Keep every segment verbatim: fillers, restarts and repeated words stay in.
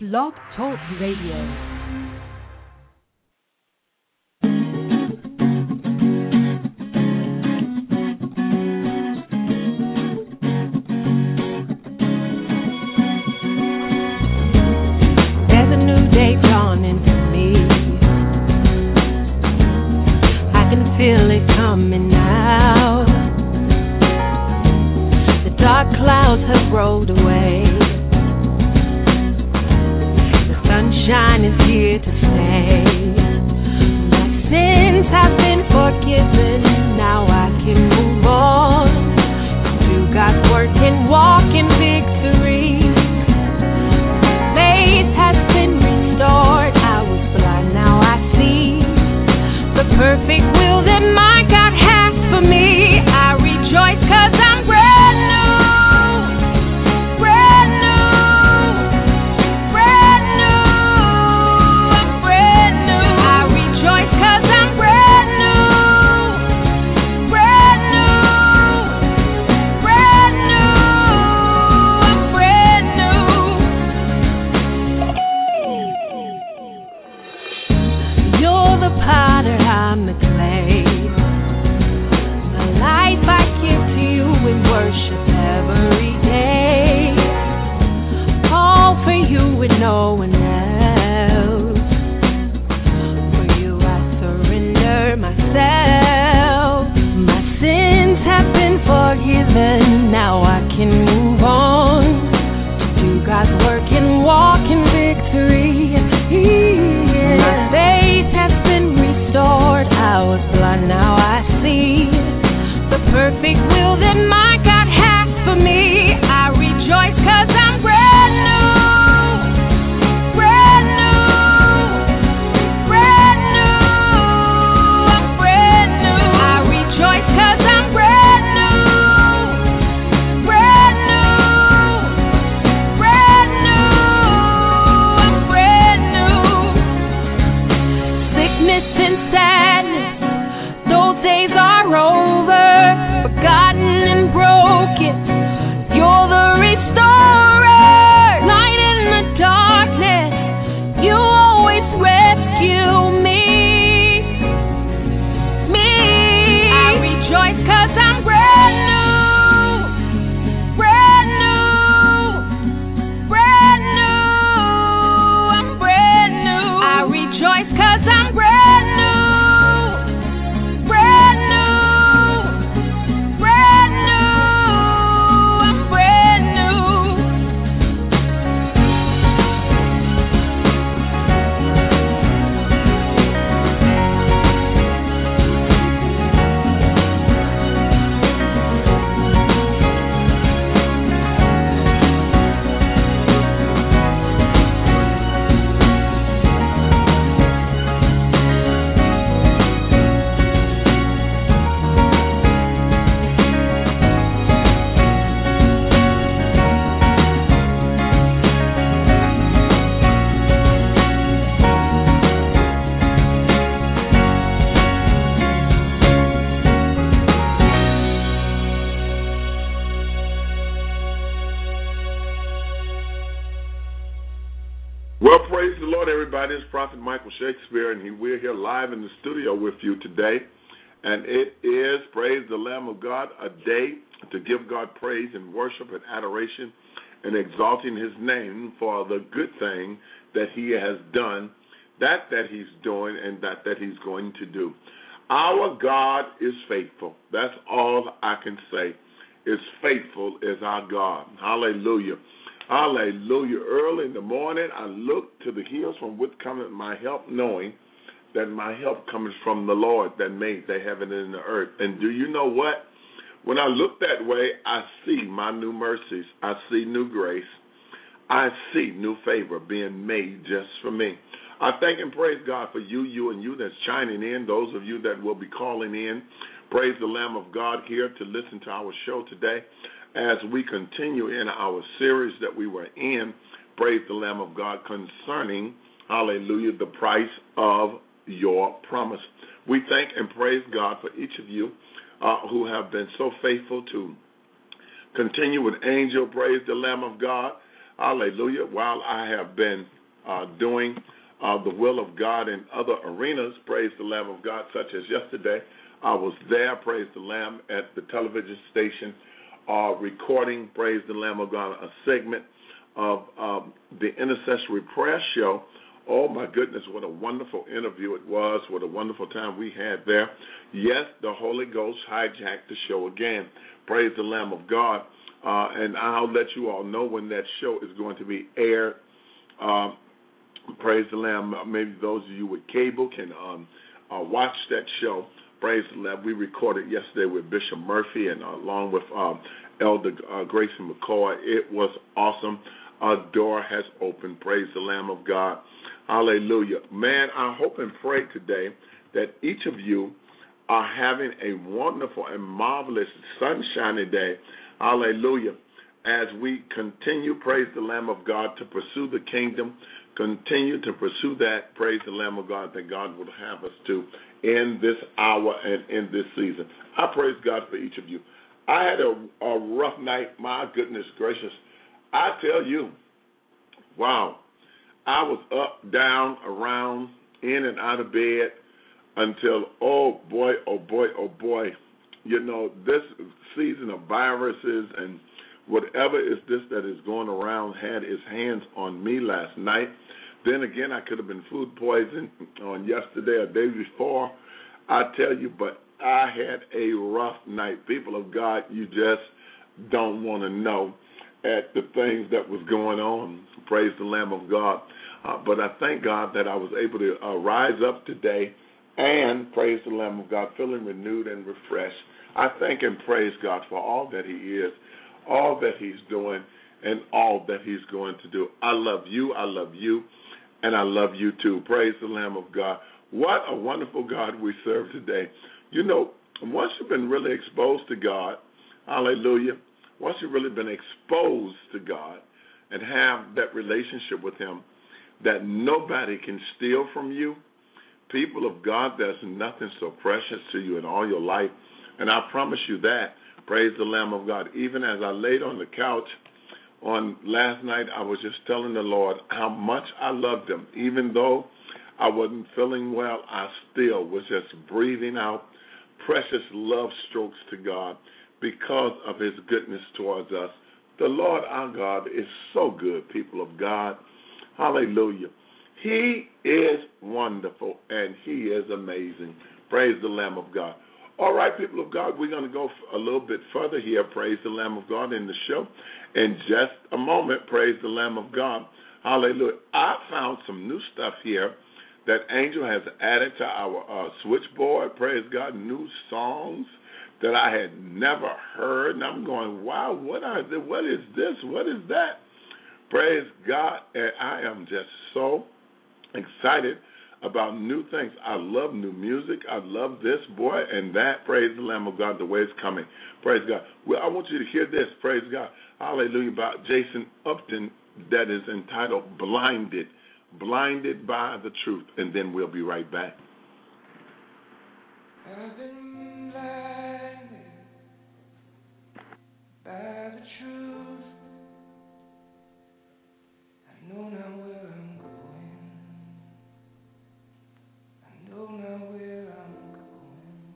Blog Talk Radio. Shakespeare, and he, we're here live in the studio with you today, and it is, praise the Lamb of God, a day to give God praise and worship and adoration and exalting his name for the good thing that he has done, that that he's doing, and that that he's going to do. Our God is faithful. That's all I can say. Is faithful is our God. Hallelujah. Hallelujah. Early in the morning, I look to the hills from which cometh my help, knowing that my help comes from the Lord that made the heaven and the earth. And do you know what? When I look that way, I see my new mercies. I see new grace. I see new favor being made just for me. I thank and praise God for you, you, and you that's chiming in, those of you that will be calling in. Praise the Lamb of God here to listen to our show today. As we continue in our series that we were in, praise the Lamb of God, concerning, hallelujah, the price of your promise. We thank and praise God for each of you uh, who have been so faithful to continue with Angel, praise the Lamb of God. Hallelujah. While I have been uh, doing uh, the will of God in other arenas, praise the Lamb of God, such as yesterday, I was there, praise the Lamb, at the television station, uh, recording, praise the Lamb of God, a segment of um, the Intercessory Prayer Show. Oh, my goodness, what a wonderful interview it was. What a wonderful time we had there. Yes, the Holy Ghost hijacked the show again. Praise the Lamb of God. Uh, and I'll let you all know when that show is going to be aired. Um, praise the Lamb. Maybe those of you with cable can um, uh, watch that show. Praise the Lamb. We recorded yesterday with Bishop Murphy and uh, along with um, Elder uh, Grayson McCoy. It was awesome. A door has opened. Praise the Lamb of God. Hallelujah. Man, I hope and pray today that each of you are having a wonderful and marvelous sunshiny day. Hallelujah. As we continue, praise the Lamb of God, to pursue the kingdom, continue to pursue that, praise the Lamb of God, that God would have us to in this hour and in this season. I praise God for each of you. I had a, a rough night. My goodness gracious. I tell you, wow. I was up, down, around, in and out of bed until, oh, boy, oh, boy, oh, boy. You know, this season of viruses and whatever is this that is going around had its hands on me last night. Then again, I could have been food poisoned on yesterday or day before. I tell you, but I had a rough night. People of God, you just don't want to know at the things that was going on. Praise the Lamb of God. Uh, but I thank God that I was able to uh, rise up today and praise the Lamb of God, feeling renewed and refreshed. I thank and praise God for all that he is, all that he's doing, and all that he's going to do. I love you, I love you, and I love you too. Praise the Lamb of God. What a wonderful God we serve today. You know, once you've been really exposed to God, hallelujah, once you've really been exposed to God and have that relationship with him that nobody can steal from you, people of God, there's nothing so precious to you in all your life. And I promise you that. Praise the Lamb of God. Even as I laid on the couch on last night, I was just telling the Lord how much I loved him. Even though I wasn't feeling well, I still was just breathing out precious love strokes to God because of his goodness towards us. The Lord our God is so good, people of God. Hallelujah. He is wonderful and he is amazing. Praise the Lamb of God. All right, people of God, we're going to go a little bit further here. Praise the Lamb of God in the show. In just a moment, praise the Lamb of God. Hallelujah. I found some new stuff here that Angel has added to our uh, switchboard. Praise God. New songs that I had never heard. And I'm going, wow, what are they? What is this? What is that? Praise God. And I am just so excited about new things. I love new music. I love this, boy, and that. Praise the Lamb of God, the way it's coming. Praise God. Well, I want you to hear this. Praise God. Hallelujah. About Jason Upton, that is entitled Blinded. Blinded by the Truth. And then we'll be right back. I've been blinded by the truth. I know now where I'm going. I know now where I'm going.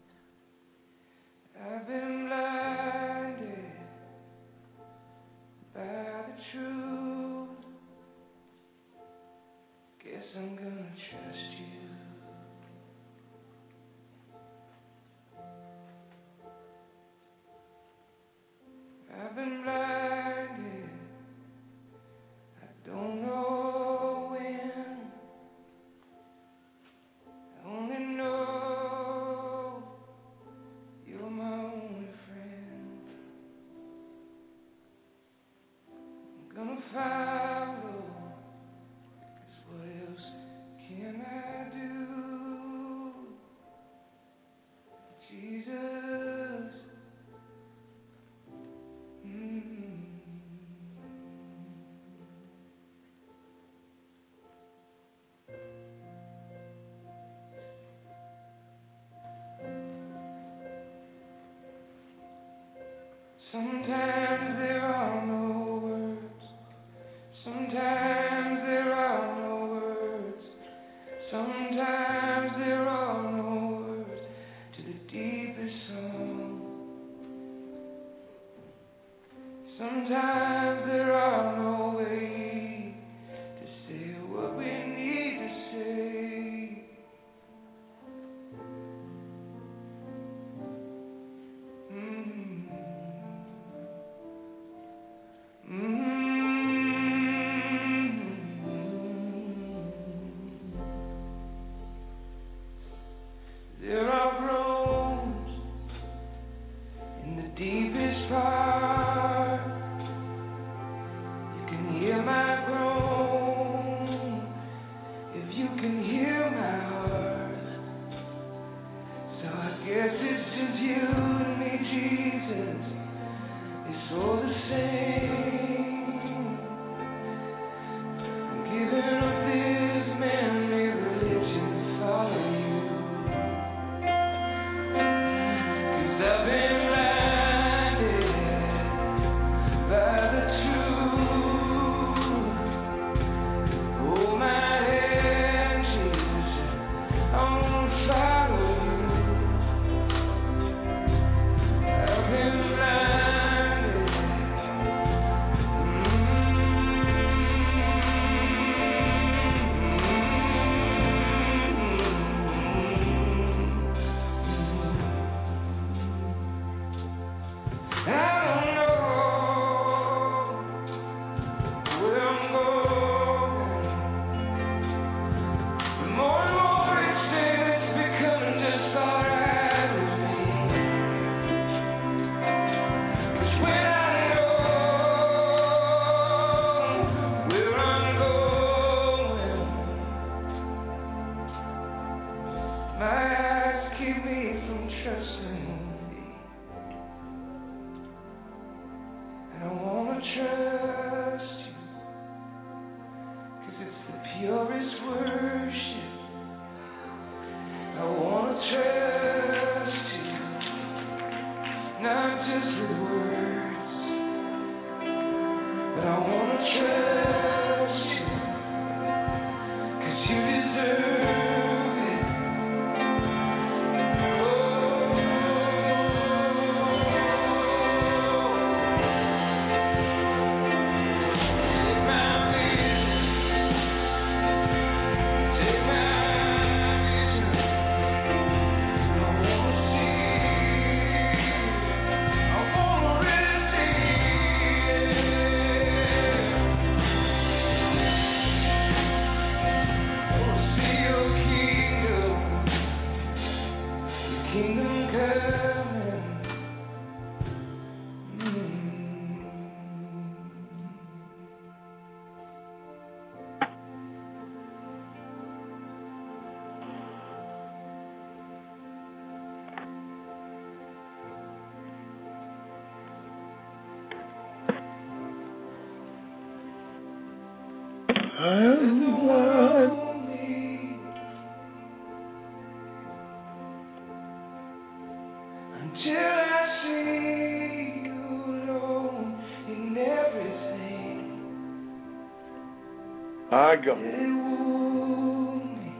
I've been blinded by the truth. Guess I'm gonna trust you. I've been blinded. I don't know when. I only know you're my only friend. I'm gonna follow, 'cause what else can I do? Jesus. Mm-hmm. Sometimes there are no words I'm one. Until I see you alone in everything. I go. Let it wound me.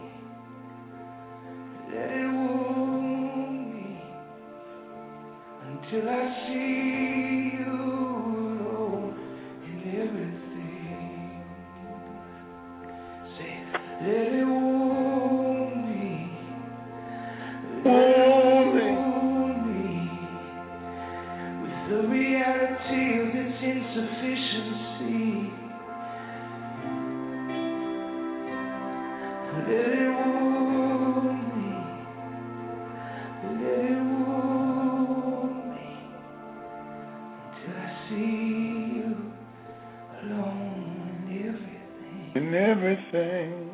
Let it wound me. Until I see you alone in everything. Say, let it wound me. Wound me. Wound me. With the reality of its insufficiency. Let it wound me. Let it wound me. Until I see you alone in everything. In everything.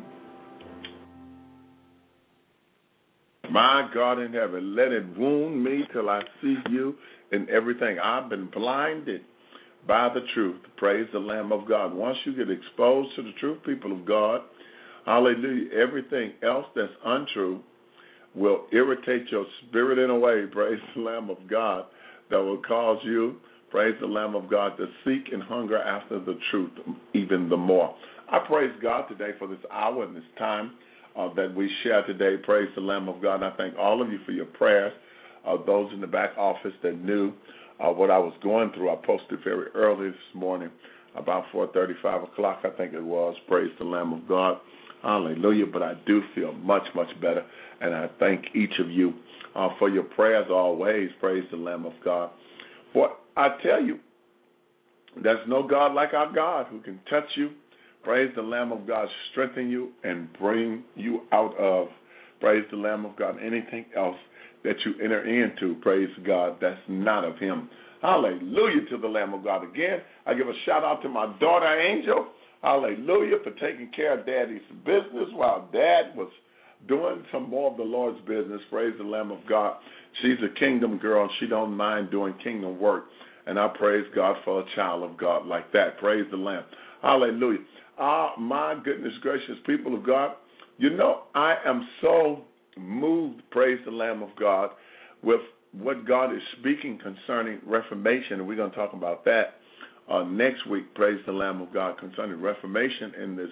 My God in heaven, let it wound me till I see you in everything. I've been blinded by the truth. Praise the Lamb of God. Once you get exposed to the truth, people of God, hallelujah, everything else that's untrue will irritate your spirit in a way, praise the Lamb of God, that will cause you, praise the Lamb of God, to seek and hunger after the truth even the more. I praise God today for this hour and this time uh, that we share today. Praise the Lamb of God. I thank all of you for your prayers. Uh, those in the back office that knew uh, what I was going through, I posted very early this morning, about four thirty, five o'clock, I think it was. Praise the Lamb of God. Hallelujah. But I do feel much, much better. And I thank each of you uh, for your prayers always. Praise the Lamb of God. For I tell you, there's no God like our God who can touch you. Praise the Lamb of God, strengthen you and bring you out of, praise the Lamb of God, anything else that you enter into, praise God, that's not of him. Hallelujah to the Lamb of God. Again, I give a shout out to my daughter, Angel. Hallelujah, for taking care of Daddy's business while Dad was doing some more of the Lord's business. Praise the Lamb of God. She's a kingdom girl, and she don't mind doing kingdom work. And I praise God for a child of God like that. Praise the Lamb. Hallelujah. Ah, my goodness gracious, people of God, you know, I am so moved, praise the Lamb of God, with what God is speaking concerning Reformation, and we're going to talk about that uh, next week, praise the Lamb of God, concerning Reformation in this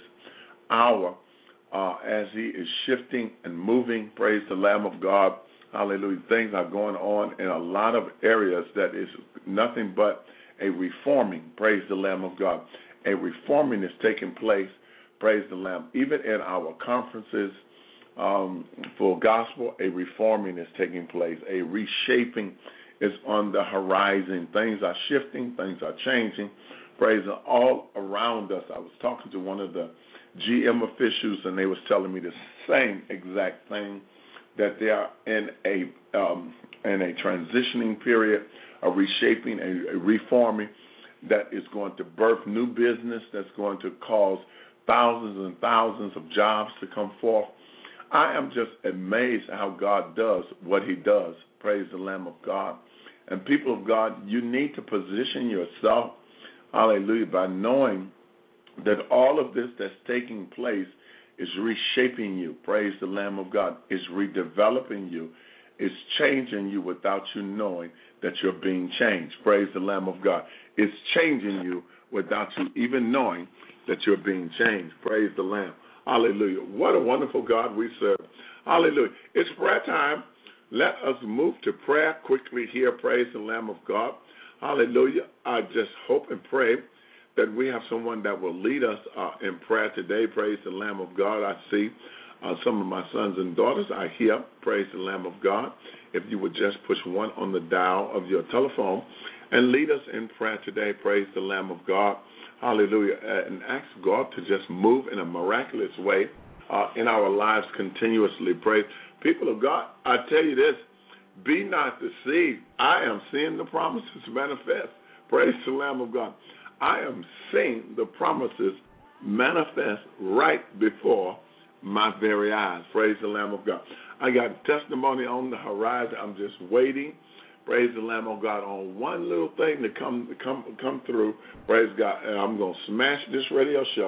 hour uh, as he is shifting and moving, praise the Lamb of God, hallelujah. Things are going on in a lot of areas that is nothing but a reforming, praise the Lamb of God. A reforming is taking place, praise the Lamb. Even in our conferences um, for gospel, a reforming is taking place. A reshaping is on the horizon. Things are shifting, things are changing, praise the all around us. I was talking to one of the G M officials, and they was telling me the same exact thing, that they are in a um, in a transitioning period, a reshaping, a, a reforming that is going to birth new business, that's going to cause thousands and thousands of jobs to come forth. I am just amazed at how God does what he does. Praise the Lamb of God. And people of God, you need to position yourself, hallelujah, by knowing that all of this that's taking place is reshaping you. Praise the Lamb of God. Is redeveloping you. Is changing you without you knowing that you're being changed. Praise the Lamb of God. It's changing you without you even knowing that you're being changed. Praise the Lamb. Hallelujah. What a wonderful God we serve. Hallelujah. It's prayer time. Let us move to prayer quickly here. Praise the Lamb of God. Hallelujah. I just hope and pray that we have someone that will lead us uh, in prayer today. Praise the Lamb of God. I see uh, some of my sons and daughters are here. Praise the Lamb of God. If you would just push one on the dial of your telephone and lead us in prayer today. Praise the Lamb of God. Hallelujah. And ask God to just move in a miraculous way uh, in our lives continuously. Praise. People of God, I tell you this, be not deceived. I am seeing the promises manifest. Praise the Lamb of God. I am seeing the promises manifest right before my very eyes. Praise the Lamb of God. I got testimony on the horizon. I'm just waiting. Praise the Lamb of God on one little thing to come to come come through. Praise God. And I'm going to smash this radio show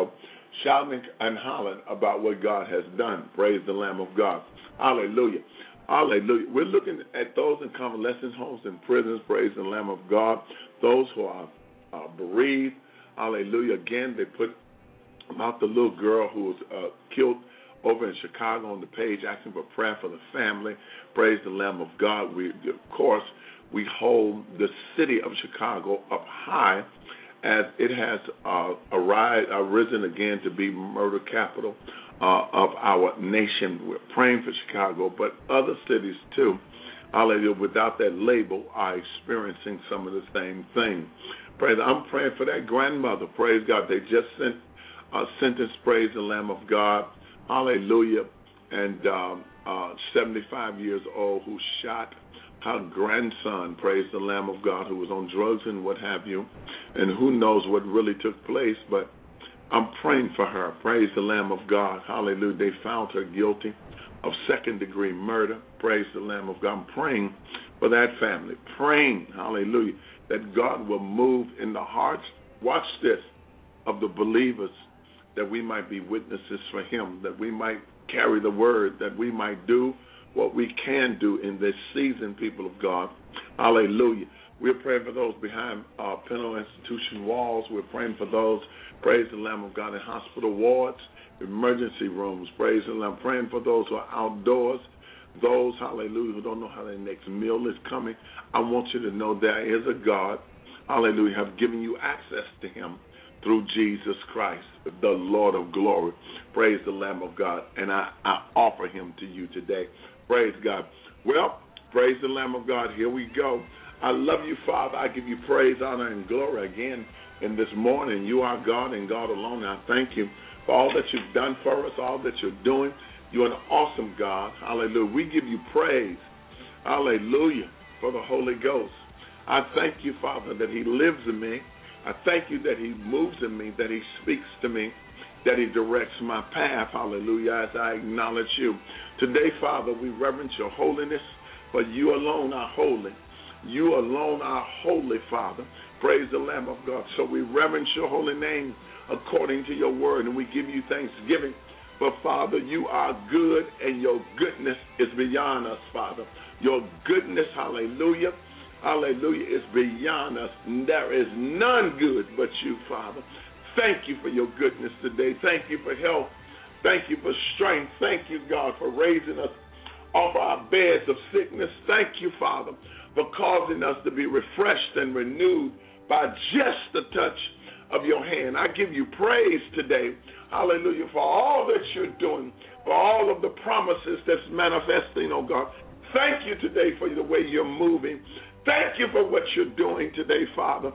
shouting and hollering about what God has done. Praise the Lamb of God. Hallelujah. Hallelujah. We're looking at those in convalescent homes and prisons. Praise the Lamb of God. Those who are uh, bereaved. Hallelujah. Again, they put about the little girl who was uh, killed over in Chicago on the page, asking for prayer for the family. Praise the Lamb of God. We, of course, we hold the city of Chicago up high as it has uh, arise, arisen again to be murder capital uh, of our nation. We're praying for Chicago, but other cities too, hallelujah, without that label, are experiencing some of the same thing. Praise, I'm praying for that grandmother. Praise God. They just sent a sentence, praise the Lamb of God, hallelujah, and um, uh, seventy-five years old, who shot her grandson, praise the Lamb of God, who was on drugs and what have you, and who knows what really took place, but I'm praying for her, praise the Lamb of God, hallelujah. They found her guilty of second-degree murder, praise the Lamb of God. I'm praying for that family, praying, hallelujah, that God will move in the hearts, watch this, of the believers, that we might be witnesses for him, that we might carry the word, that we might do what we can do in this season, people of God. Hallelujah. We're praying for those behind uh, penal institution walls. We're praying for those, praise the Lamb of God, in hospital wards, emergency rooms. Praise the Lamb. Praying for those who are outdoors, those, hallelujah, who don't know how their next meal is coming. I want you to know there is a God, hallelujah, have given you access to him through Jesus Christ, the Lord of glory. Praise the Lamb of God. And I, I offer him to you today. Praise God. Well, praise the Lamb of God. Here we go. I love you, Father. I give you praise, honor, and glory again in this morning. You are God and God alone. I thank you for all that you've done for us, all that you're doing. You're an awesome God. Hallelujah. We give you praise. Hallelujah. For the Holy Ghost. I thank you, Father, that he lives in me. I thank you that he moves in me, that he speaks to me, that he directs my path, hallelujah, as I acknowledge you. Today, Father, we reverence your holiness, for you alone are holy. You alone are holy, Father. Praise the Lamb of God. So we reverence your holy name according to your word, and we give you thanksgiving. But, Father, you are good, and your goodness is beyond us, Father. Your goodness, hallelujah, hallelujah, is beyond us. There is none good but you, Father. Thank you for your goodness today. Thank you for health. Thank you for strength. Thank you, God, for raising us off our beds of sickness. Thank you, Father, for causing us to be refreshed and renewed by just the touch of your hand. I give you praise today, hallelujah, for all that you're doing, for all of the promises that's manifesting, oh God. Thank you today for the way you're moving. Thank you for what you're doing today, Father.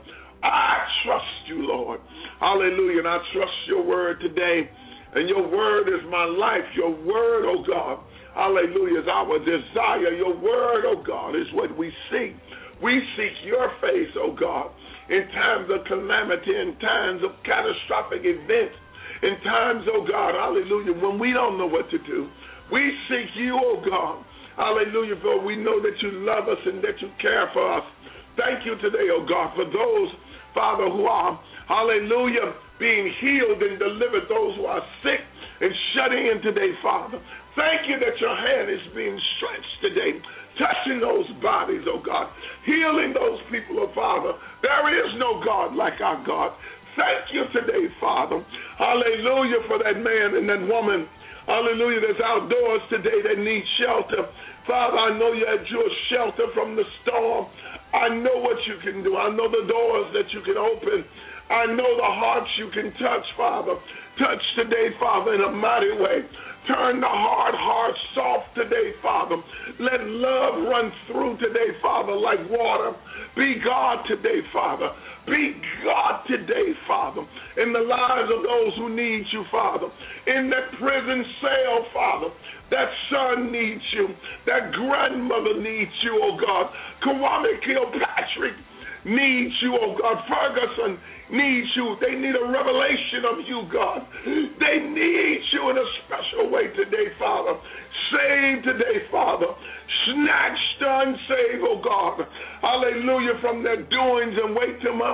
I trust you, Lord. Hallelujah. And I trust your word today. And your word is my life. Your word, oh God, hallelujah, is our desire. Your word, oh God, is what we seek. We seek your face, oh God, in times of calamity, in times of catastrophic events, in times, oh God, hallelujah, when we don't know what to do. We seek you, oh God. Hallelujah, for we know that you love us and that you care for us. Thank you today, oh God, for those, Father, who are, hallelujah, being healed and delivered, those who are sick and shutting in today, Father. Thank you that your hand is being stretched today, touching those bodies, oh God, healing those people, oh Father. There is no God like our God. Thank you today, Father. Hallelujah, for that man and that woman, hallelujah, that's outdoors today that needs shelter. Father, I know you had your shelter from the storm. I know what you can do. I know the doors that you can open. I know the hearts you can touch, Father. Touch today, Father, in a mighty way. Turn the hard heart soft today, Father. Let love run through today, Father, like water. Be God today, Father. Be God today, Father, in the lives of those who need you, Father. In that prison cell, Father, that son needs you. That grandmother needs you, oh God. Kwame Kilpatrick needs you, oh God. Ferguson needs you. They need a revelation of you, God. They need you in a special way today, Father. Save today, Father. Snatch the unsaved, oh God. Hallelujah, from their doings and wake them up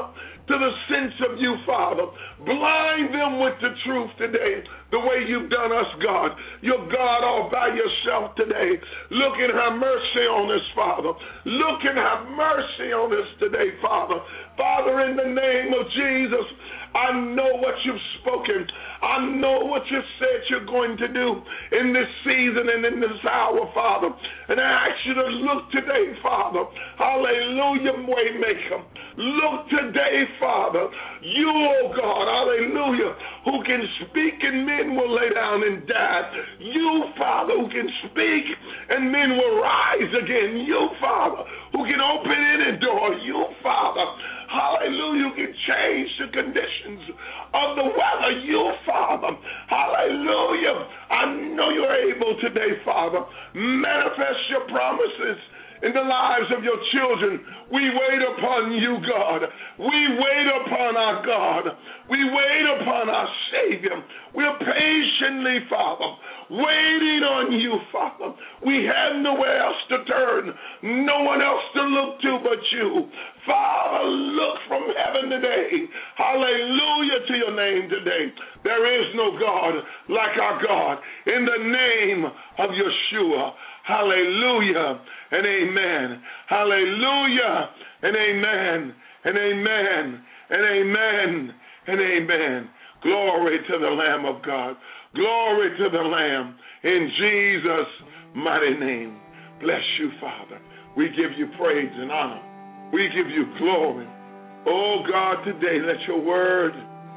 to the sense of you, Father. Blind them with the truth today, the way you've done us, God. You're God all by yourself today. Look and have mercy on us, Father. Look and have mercy on us today, Father. Father, in the name of Jesus, I know what you've spoken. I know what you said you're going to do in this season and in this hour, Father. And I ask you to look today, Father. Hallelujah, Waymaker. Look today, Father. You, oh God, hallelujah, who can speak and men will lay down and die. You, Father, who can speak and men will rise again. You, Father, who can open any door. You, Father, hallelujah, can change the conditions of the weather. You, Father, hallelujah, I know you're able today, Father. Manifest your promises in the lives of your children. We wait upon you, God. We wait upon our God. We wait upon our Savior. We're patiently, Father, waiting on you, Father. We have nowhere else to turn, no one else to look to but you. Father, look from heaven today. Hallelujah to your name today. There is no God like our God. In the name of Yeshua. Hallelujah and amen. Hallelujah and amen and amen and amen and amen. Glory to the Lamb of God. Glory to the Lamb in Jesus' mighty name. Bless you, Father. We give you praise and honor. We give you glory. Oh God, today let your word,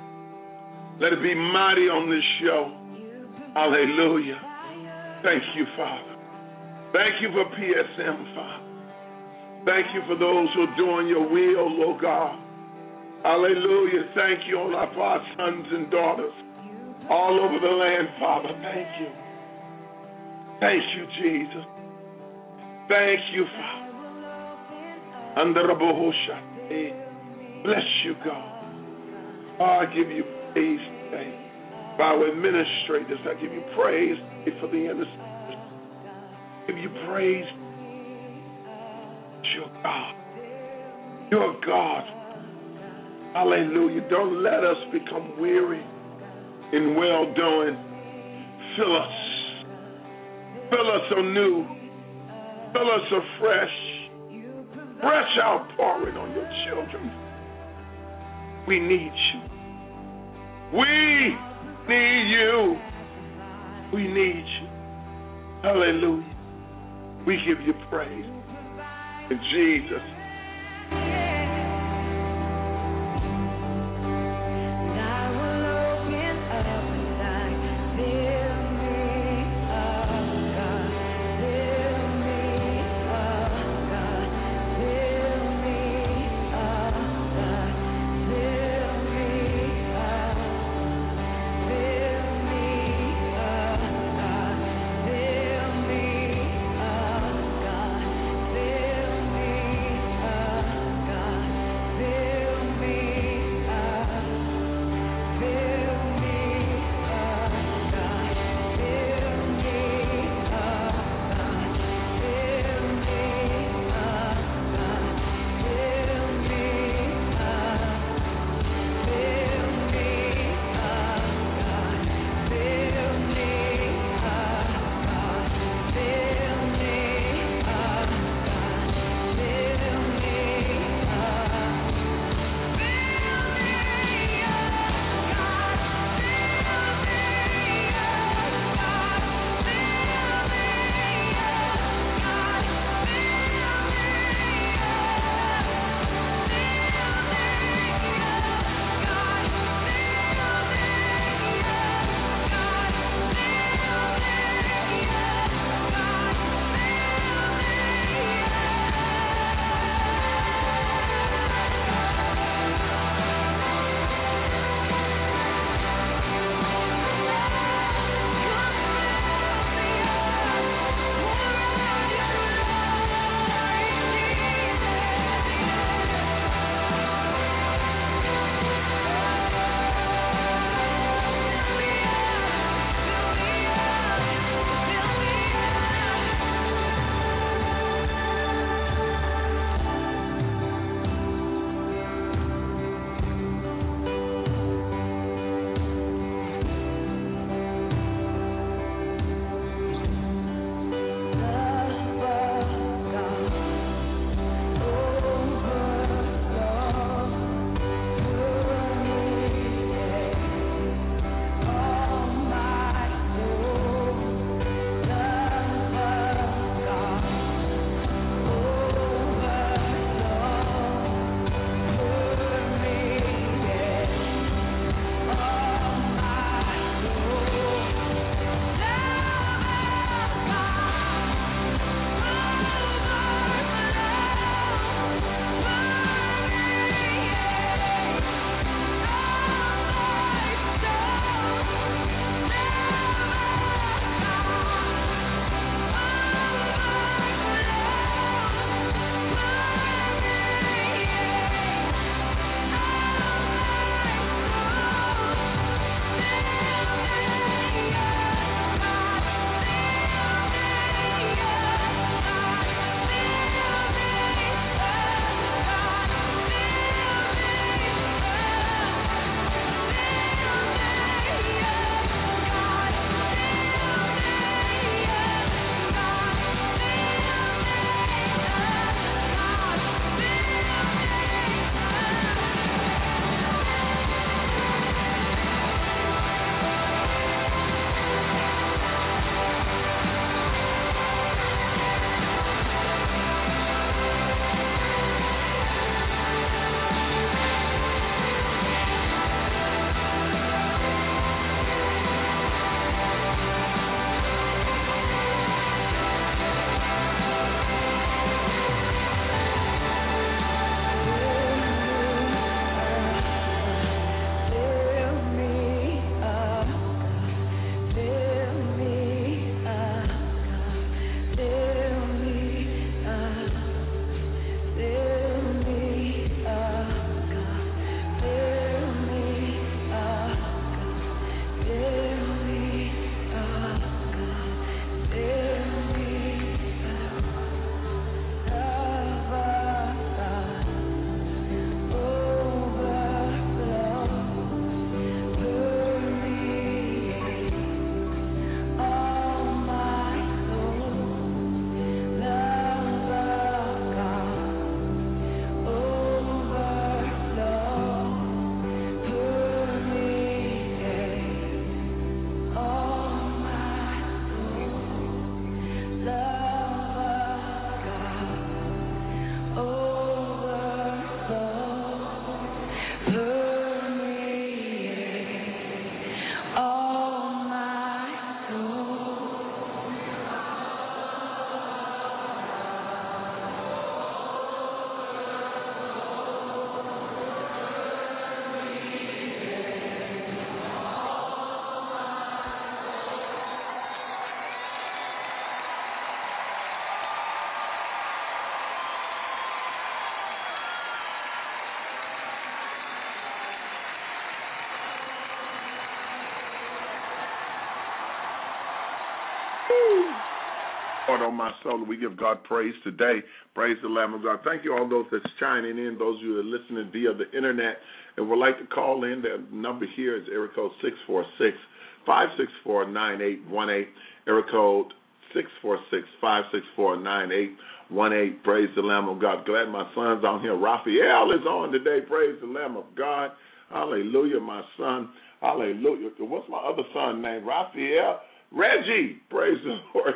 let it be mighty on this show. Hallelujah. Thank you, Father. Thank you for P S M, Father. Thank you for those who are doing your will, Lord God. Hallelujah. Thank you on our, for our sons and daughters all over the land, Father. Thank you. Thank you, Jesus. Thank you, Father. Under the Bohosha. Bless you, God. Oh, I give you praise today. For our administrators, I give you praise for the innocent. Give you praise. You're God. You're God. Hallelujah. Don't let us become weary in well-doing. Fill us. Fill us anew. Fill us afresh. Fresh outpouring on your children. We need you. We need you. We need you. Hallelujah. We give you praise. In Jesus' Lord, on my soul, we give God praise today. Praise the Lamb of God. Thank you all those that's chiming in, those of you that are listening via the internet and would like to call in. The number here is area code six four six, five six four, nine eight one eight, area code six four six, five six four, nine eight one eight. Praise the Lamb of God. Glad my son's on here. Raphael is on today. Praise the Lamb of God. Hallelujah, my son. Hallelujah. What's my other son named? Raphael. Reggie. Praise the Lord.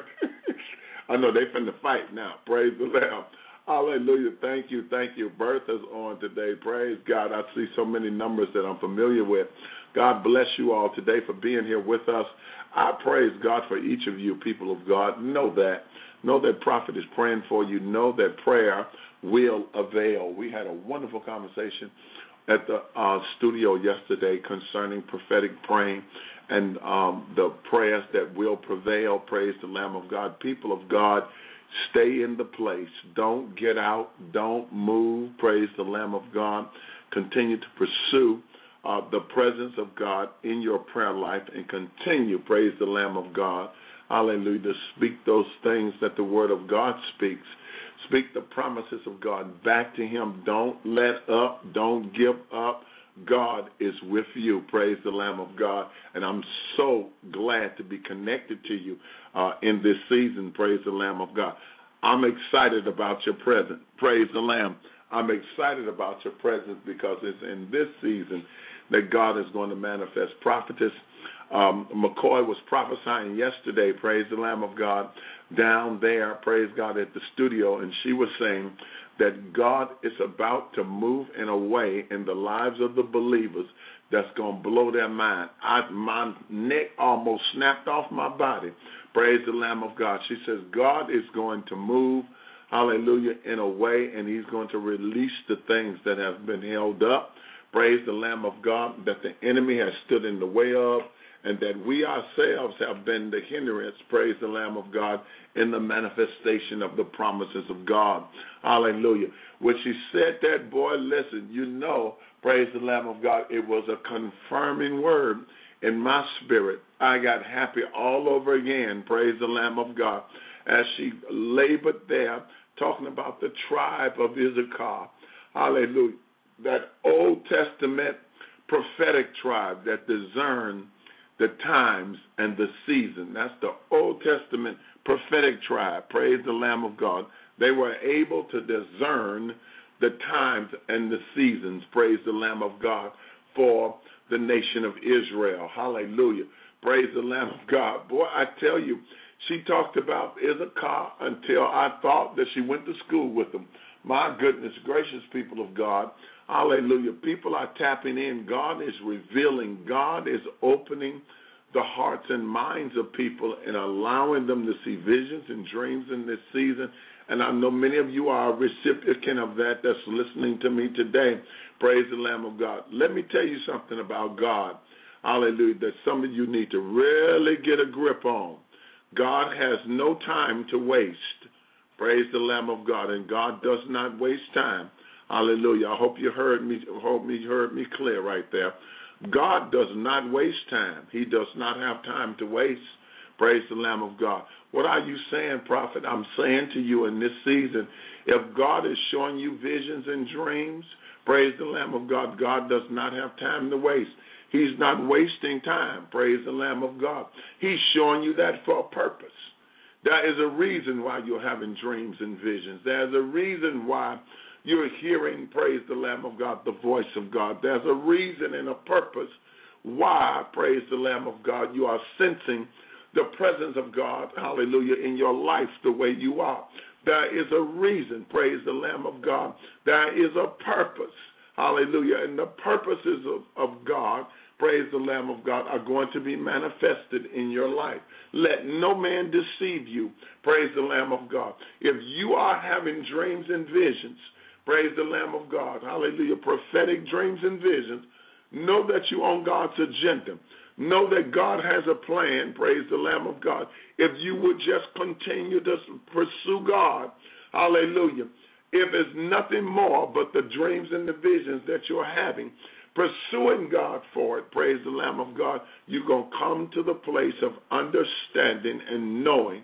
I know they finna fight now. Praise the Lamb. Hallelujah. Thank you. Thank you. Bertha's on today. Praise God. I see so many numbers that I'm familiar with. God bless you all today for being here with us. I praise God for each of you, people of God. Know that. Know that prophet is praying for you. Know that prayer will avail. We had a wonderful conversation at the uh, studio yesterday concerning prophetic praying and um, the prayers that will prevail. Praise the Lamb of God. People of God, stay in the place. Don't get out. Don't move. Praise the Lamb of God. Continue to pursue uh, the presence of God in your prayer life and continue, praise the Lamb of God, hallelujah, to speak those things that the Word of God speaks. Speak the promises of God back to Him. Don't let up. Don't give up. God is with you. Praise the Lamb of God. And I'm so glad to be connected to you uh, in this season. Praise the Lamb of God. I'm excited about your presence. Praise the Lamb. I'm excited about your presence because it's in this season that God is going to manifest. Prophetess um, McCoy was prophesying yesterday, praise the Lamb of God, down there, praise God, at the studio, and she was saying that God is about to move in a way in the lives of the believers that's going to blow their mind. I, my neck almost snapped off my body. Praise the Lamb of God. She says God is going to move, hallelujah, in a way, and He's going to release the things that have been held up. Praise the Lamb of God, that the enemy has stood in the way of, and that we ourselves have been the hindrance, praise the Lamb of God, in the manifestation of the promises of God. Hallelujah. When she said that, boy, listen, you know, praise the Lamb of God, it was a confirming word in my spirit. I got happy all over again, praise the Lamb of God, as she labored there talking about the tribe of Issachar. Hallelujah. That Old Testament prophetic tribe that discerned the times and the season. That's the Old Testament prophetic tribe. Praise the Lamb of God. They were able to discern the times and the seasons. Praise the Lamb of God for the nation of Israel. Hallelujah. Praise the Lamb of God. Boy, I tell you, she talked about Issachar until I thought that she went to school with them. My goodness gracious, people of God. Hallelujah. People are tapping in. God is revealing. God is opening the hearts and minds of people and allowing them to see visions and dreams in this season. And I know many of you are a recipient of that that's listening to me today. Praise the Lamb of God. Let me tell you something about God. Hallelujah. That some of you need to really get a grip on. God has no time to waste. Praise the Lamb of God. And God does not waste time. Hallelujah. I hope you heard me. Hope you heard me clear right there. God does not waste time. He does not have time to waste. Praise the Lamb of God. What are you saying, prophet? I'm saying to you in this season, if God is showing you visions and dreams, praise the Lamb of God, God does not have time to waste. He's not wasting time. Praise the Lamb of God. He's showing you that for a purpose. There is a reason why you're having dreams and visions. There's a reason why you're hearing, praise the Lamb of God, the voice of God. There's a reason and a purpose why, praise the Lamb of God, you are sensing the presence of God, hallelujah, in your life the way you are. There is a reason, praise the Lamb of God. There is a purpose, hallelujah, and the purposes of, of God, praise the Lamb of God, are going to be manifested in your life. Let no man deceive you, praise the Lamb of God. If you are having dreams and visions, praise the Lamb of God, hallelujah, prophetic dreams and visions, know that you're on God's agenda. Know that God has a plan, praise the Lamb of God. If you would just continue to pursue God, hallelujah, if it's nothing more but the dreams and the visions that you're having, pursuing God for it, praise the Lamb of God, you're going to come to the place of understanding and knowing,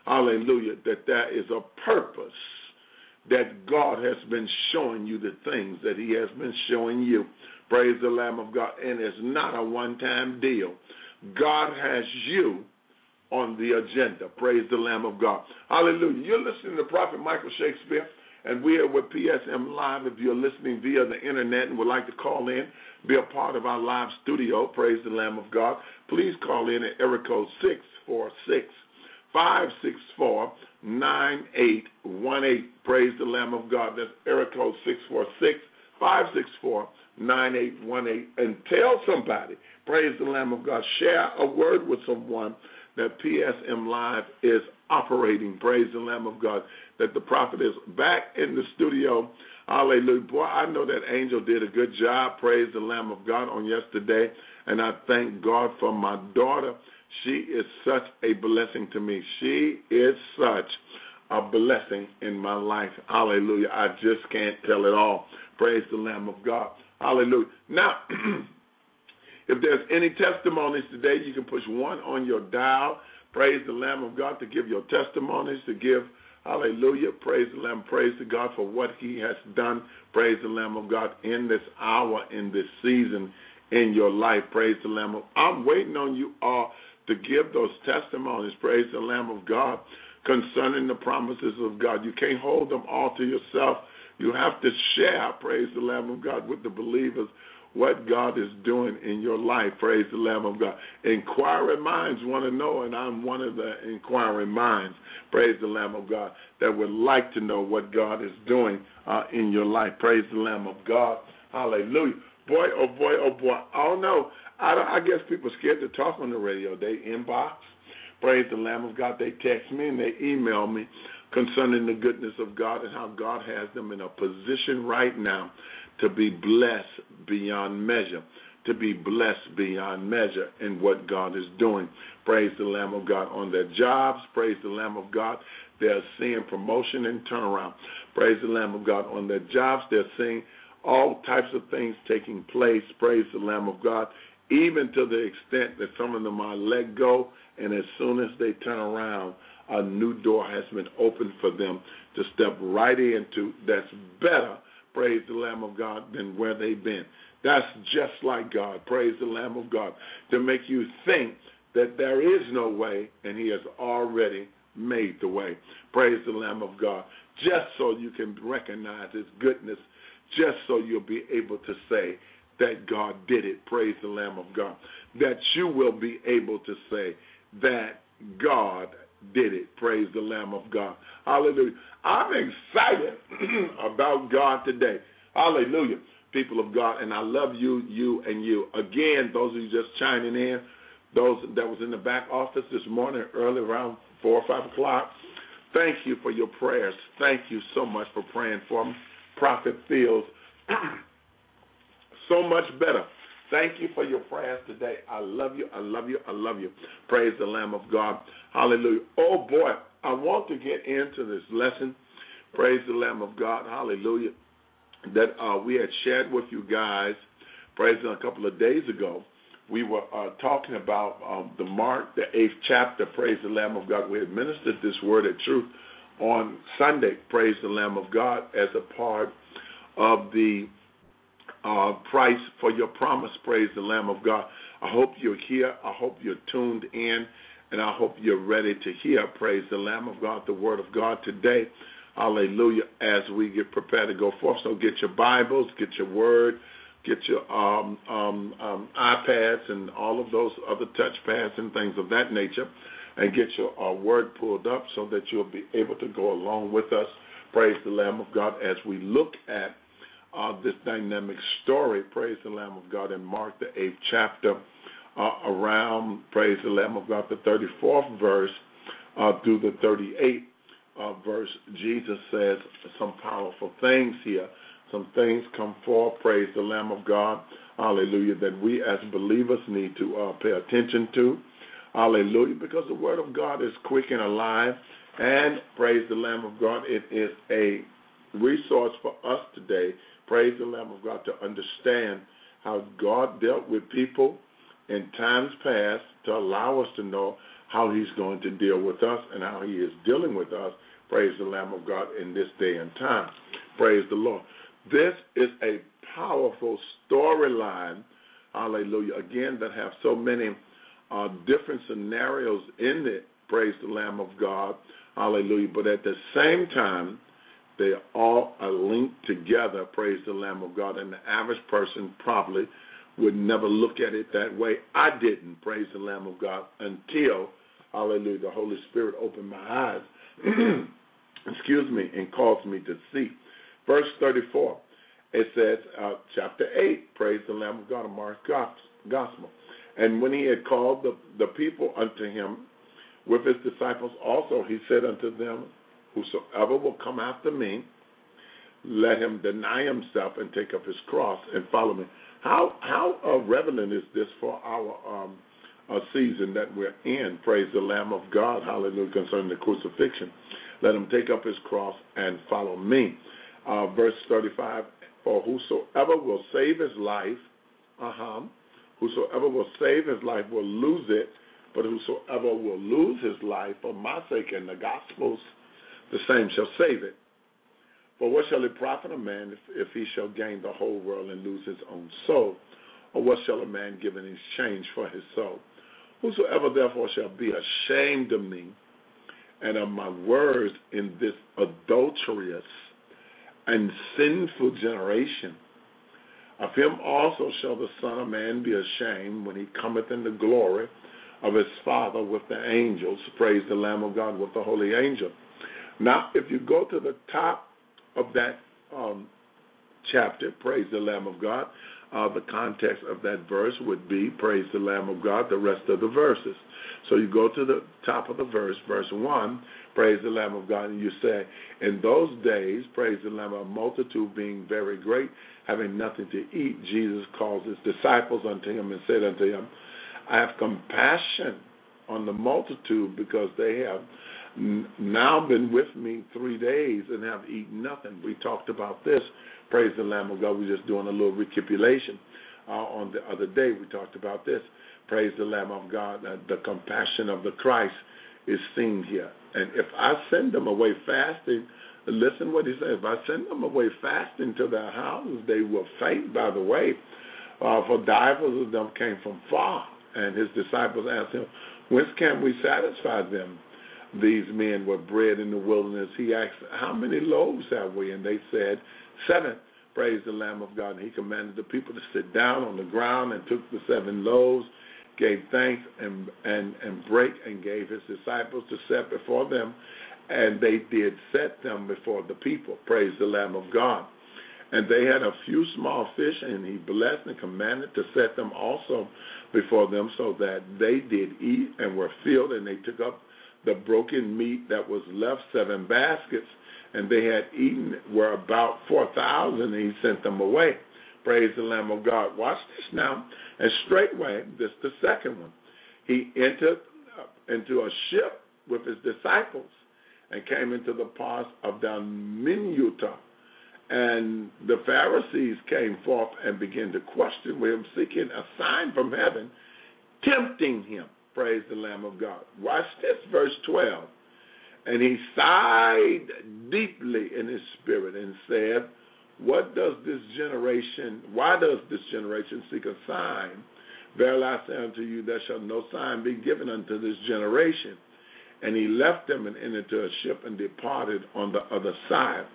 hallelujah, that there is a purpose that God has been showing you, the things that he has been showing you. Praise the Lamb of God. And it's not a one-time deal. God has you on the agenda. Praise the Lamb of God. Hallelujah. You're listening to Prophet Michael Shakespeare, and we are with P S M Live. If you're listening via the internet and would like to call in, be a part of our live studio, praise the Lamb of God, please call in at area code six four six, five six four, nine eight one eight. Praise the Lamb of God. That's area code six four six, five six four, nine eight one eight. And tell somebody, praise the Lamb of God, share a word with someone that P S M Live is operating. Praise the Lamb of God, that the prophet is back in the studio. Hallelujah. Boy, I know that angel did a good job. Praise the Lamb of God on yesterday. And I thank God for my daughter. She is such a blessing to me. She is such a blessing in my life. Hallelujah. I just can't tell it all. Praise the Lamb of God. Hallelujah. Now, if there's any testimonies today, you can push one on your dial. Praise the Lamb of God to give your testimonies, to give, hallelujah, praise the Lamb, praise to God for what he has done. Praise the Lamb of God in this hour, in this season, in your life. Praise the Lamb of God. I'm waiting on you all to give those testimonies, praise the Lamb of God, concerning the promises of God. You can't hold them all to yourself. You have to share, praise the Lamb of God, with the believers what God is doing in your life. Praise the Lamb of God. Inquiring minds want to know, and I'm one of the inquiring minds, praise the Lamb of God, that would like to know what God is doing uh, in your life. Praise the Lamb of God. Hallelujah. Boy, oh boy, oh boy. I don't know. I, don't, I guess people are scared to talk on the radio. They inbox. Praise the Lamb of God. They text me and they email me concerning the goodness of God and how God has them in a position right now to be blessed beyond measure, to be blessed beyond measure in what God is doing. Praise the Lamb of God on their jobs. Praise the Lamb of God. They're seeing promotion and turnaround. Praise the Lamb of God on their jobs. They're seeing all types of things taking place. Praise the Lamb of God, even to the extent that some of them are let go, and as soon as they turn around, a new door has been opened for them to step right into that's better, praise the Lamb of God, than where they've been. That's just like God, praise the Lamb of God, to make you think that there is no way, and he has already made the way. Praise the Lamb of God, just so you can recognize his goodness, just so you'll be able to say that God did it, praise the Lamb of God, that you will be able to say that God did it, praise the Lamb of God. Hallelujah. I'm excited about God today. Hallelujah, people of God, and I love you, you, and you. Again, those of you just chiming in, those that was in the back office this morning early around four or five o'clock, thank you for your prayers. Thank you so much for praying for me. Prophet feels so much better. Thank you for your prayers today. I love you. I love you. I love you. Praise the Lamb of God. Hallelujah. Oh, boy, I want to get into this lesson. Praise the Lamb of God. Hallelujah. That uh, we had shared with you guys, praise the, a couple of days ago. We were uh, talking about um, the Mark, the eighth chapter, praise the Lamb of God. We had ministered this word of truth on Sunday, praise the Lamb of God, as a part of the uh, price for your promise, praise the Lamb of God. I hope you're here. I hope you're tuned in, and I hope you're ready to hear, praise the Lamb of God, the word of God today. Hallelujah, as we get prepared to go forth. So get your Bibles, get your word, get your um, um, um, iPads and all of those other touch pads and things of that nature, and get your uh, word pulled up so that you'll be able to go along with us, praise the Lamb of God, as we look at uh, this dynamic story, praise the Lamb of God, in Mark, the eighth chapter, uh, around, praise the Lamb of God, the thirty-fourth verse uh, through the thirty-eighth uh, verse. Jesus says some powerful things here. Some things come forth, praise the Lamb of God, hallelujah, that we as believers need to uh, pay attention to. Hallelujah, because the word of God is quick and alive, and praise the Lamb of God, it is a resource for us today, praise the Lamb of God, to understand how God dealt with people in times past, to allow us to know how he's going to deal with us and how he is dealing with us. Praise the Lamb of God in this day and time. Praise the Lord. This is a powerful storyline, hallelujah, again, that have so many uh, different scenarios in it. Praise the Lamb of God, hallelujah. But at the same time, they all are linked together, praise the Lamb of God, and the average person probably would never look at it that way. I didn't, praise the Lamb of God, until, hallelujah, the Holy Spirit opened my eyes, excuse me, and caused me to see. Verse thirty-four, it says, uh, chapter eight, praise the Lamb of God, of Mark's Gospel. And when he had called the, the people unto him with his disciples also, he said unto them, whosoever will come after me, let him deny himself and take up his cross and follow me. How how uh, relevant is this for our um, uh, season that we're in? Praise the Lamb of God, hallelujah, concerning the crucifixion. Let him take up his cross and follow me. Uh, verse thirty-five, for whosoever will save his life, uh-huh, whosoever will save his life will lose it, but whosoever will lose his life for my sake and the gospel's, the same shall save it. For what shall it profit a man if, if he shall gain the whole world and lose his own soul? Or what shall a man give in exchange for his soul? Whosoever therefore shall be ashamed of me and of my words in this adulterous and sinful generation, of him also shall the Son of Man be ashamed when he cometh in the glory of his Father with the angels. Praise the Lamb of God, with the holy angel. Now, if you go to the top of that um, chapter, praise the Lamb of God, uh, the context of that verse would be, praise the Lamb of God, the rest of the verses. So you go to the top of the verse, verse one, praise the Lamb of God, and you say, in those days, praise the Lamb, a multitude being very great, having nothing to eat, Jesus calls his disciples unto him and said unto him, I have compassion on the multitude because they have now been with me three days and have eaten nothing. We talked about this. Praise the Lamb of God. We're just doing a little recapitulation. Uh, on the other day, we talked about this. Praise the Lamb of God. Uh, the compassion of the Christ is seen here. And if I send them away fasting, listen what he says. If I send them away fasting to their houses, they will faint by the way. Uh, for divers of them came from far. And his disciples asked him, whence can we satisfy them? These men were bred in the wilderness. He asked, how many loaves have we? And they said, seven. Praise the Lamb of God. And he commanded the people to sit down on the ground and took the seven loaves, gave thanks and and, and break, and gave his disciples to set before them. And they did set them before the people. Praise the Lamb of God. And they had a few small fish, and he blessed and commanded to set them also before them, so that they did eat and were filled, and they took up the broken meat that was left, seven baskets, and they had eaten were about four thousand, and he sent them away. Praise the Lamb of God. Watch this now. And straightway, this is the second one, he entered into a ship with his disciples and came into the parts of Dalmanutha. And the Pharisees came forth and began to question with him, seeking a sign from heaven, tempting him. Praise the Lamb of God. Watch this, verse twelve. And he sighed deeply in his spirit and said, what does this generation, why does this generation seek a sign? Verily I say unto you, there shall no sign be given unto this generation. And he left them and entered into a ship and departed on the other side.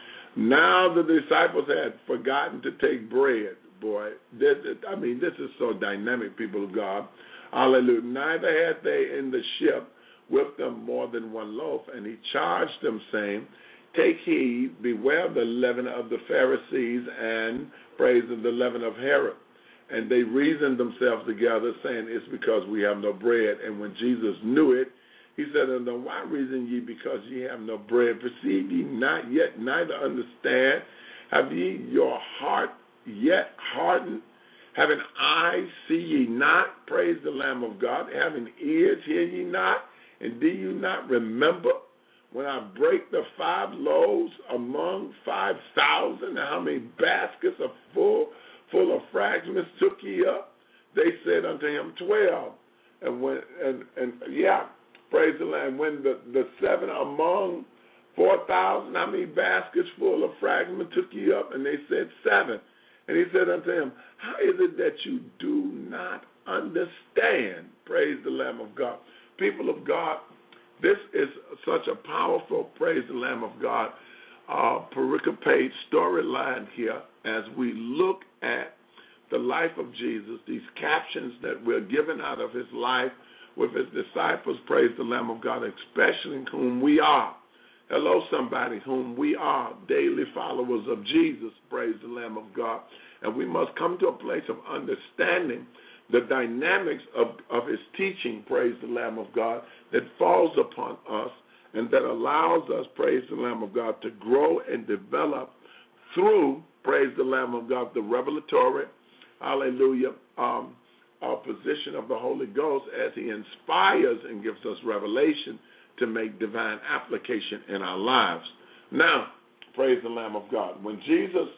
Now the disciples had forgotten to take bread. Boy, this, I mean, this is so dynamic, people of God. Hallelujah. Neither had they in the ship with them more than one loaf. And he charged them, saying, take heed, beware of the leaven of the Pharisees, and praise of the leaven of Herod. And they reasoned themselves together, saying, it's because we have no bread. And when Jesus knew it, he said unto them, why reason ye because ye have no bread? Perceive ye not yet, neither understand? Have ye your heart yet hardened? Having eyes, see ye not? Praise the Lamb of God. Having ears, hear ye not? And do you not remember when I break the five loaves among five thousand? And how many baskets are full, full of fragments took ye up? They said unto him, twelve. And when and, and yeah, praise the Lamb, when the, the seven among four thousand, how many baskets full of fragments took ye up? And they said seven. And he said unto him, how is it that you do not understand? Praise the Lamb of God. People of God, this is such a powerful, praise the Lamb of God, uh, pericope storyline here as we look at the life of Jesus, these captions that we're given out of his life with his disciples, praise the Lamb of God, especially whom we are. Hello, somebody, whom we are, daily followers of Jesus, praise the Lamb of God. And we must come to a place of understanding the dynamics of, of his teaching, praise the Lamb of God, that falls upon us and that allows us, praise the Lamb of God, to grow and develop through, praise the Lamb of God, the revelatory, hallelujah, um, our position of the Holy Ghost as he inspires and gives us revelation to make divine application in our lives. Now, praise the Lamb of God. When Jesus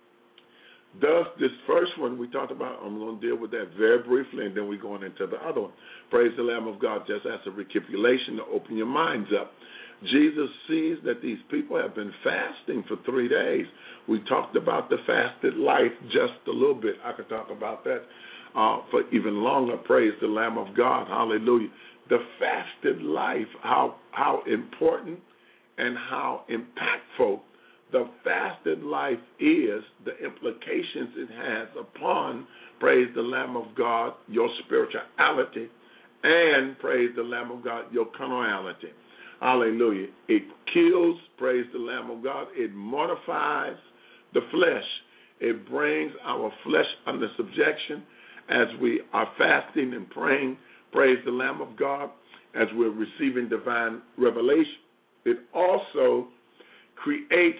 does this first one we talked about, I'm going to deal with that very briefly, and then we're going into the other one. Praise the Lamb of God, just as a recapitulation to open your minds up. Jesus sees that these people have been fasting for three days. We talked about the fasted life just a little bit. I could talk about that uh, for even longer. Praise the Lamb of God. Hallelujah. The fasted life, how how important and how impactful the fasted life is, the implications it has upon, praise the Lamb of God, your spirituality, and praise the Lamb of God, your carnality. Hallelujah. It kills, praise the Lamb of God. It mortifies the flesh. It brings our flesh under subjection as we are fasting and praying, praise the Lamb of God, as we're receiving divine revelation. It also creates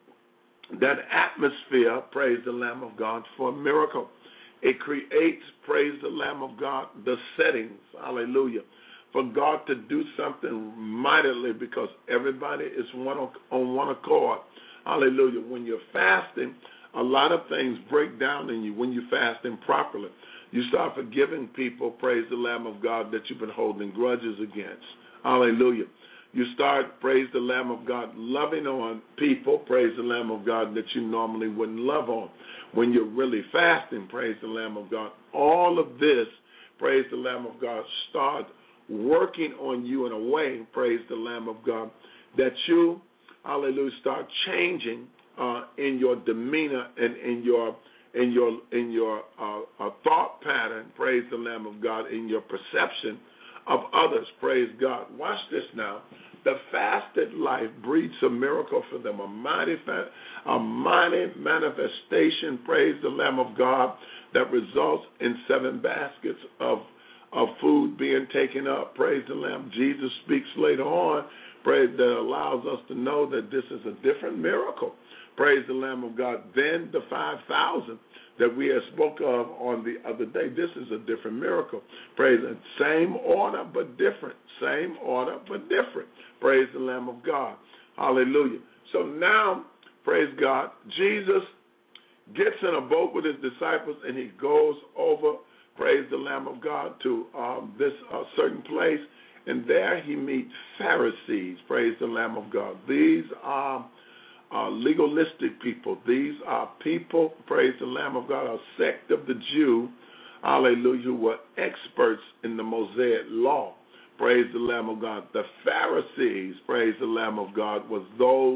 that atmosphere, praise the Lamb of God, for a miracle. It creates, praise the Lamb of God, the settings, hallelujah, for God to do something mightily because everybody is one on one accord. Hallelujah. When you're fasting, a lot of things break down in you when you're fasting properly. You start forgiving people, praise the Lamb of God, that you've been holding grudges against. Hallelujah. You start, praise the Lamb of God, loving on people, praise the Lamb of God, that you normally wouldn't love on. When you're really fasting, praise the Lamb of God, all of this, praise the Lamb of God, start working on you in a way, praise the Lamb of God, that you, hallelujah, start changing uh, in your demeanor and in your in your in your uh, uh, thought pattern, praise the Lamb of God, in your perception of others, praise God. Watch this now. The fasted life breeds a miracle for them, a mighty, a mighty manifestation, praise the Lamb of God, that results in seven baskets of of food being taken up, praise the Lamb. Jesus speaks later on, praise, that allows us to know that this is a different miracle, praise the Lamb of God, than the five thousand that we had spoke of on the other day. This is a different miracle. Praise the same order but different. Same order but different. Praise the Lamb of God. Hallelujah. So now, praise God, Jesus gets in a boat with his disciples and he goes over, praise the Lamb of God, to um, this uh, certain place, and there he meets Pharisees, praise the Lamb of God. These are uh, legalistic people. These are people, praise the Lamb of God, a sect of the Jew, hallelujah, who were experts in the Mosaic law, praise the Lamb of God. The Pharisees, praise the Lamb of God, was those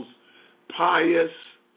pious,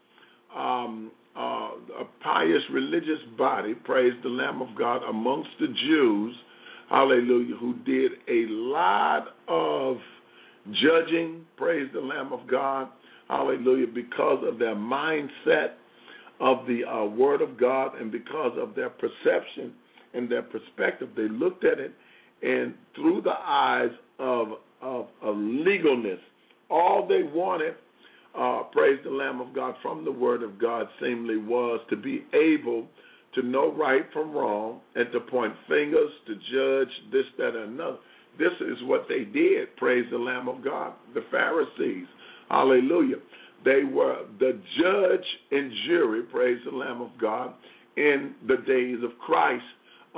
um, Uh, a pious religious body, praise the Lamb of God, amongst the Jews, hallelujah, who did a lot of judging, praise the Lamb of God, hallelujah, because of their mindset of the uh, Word of God and because of their perception and their perspective. They looked at it and through the eyes of, of, of legalness. All they wanted, Uh, praise the Lamb of God, from the Word of God seemingly was to be able to know right from wrong and to point fingers, to judge this, that, and another. This is what they did, praise the Lamb of God. The Pharisees, hallelujah. They were the judge and jury, praise the Lamb of God, in the days of Christ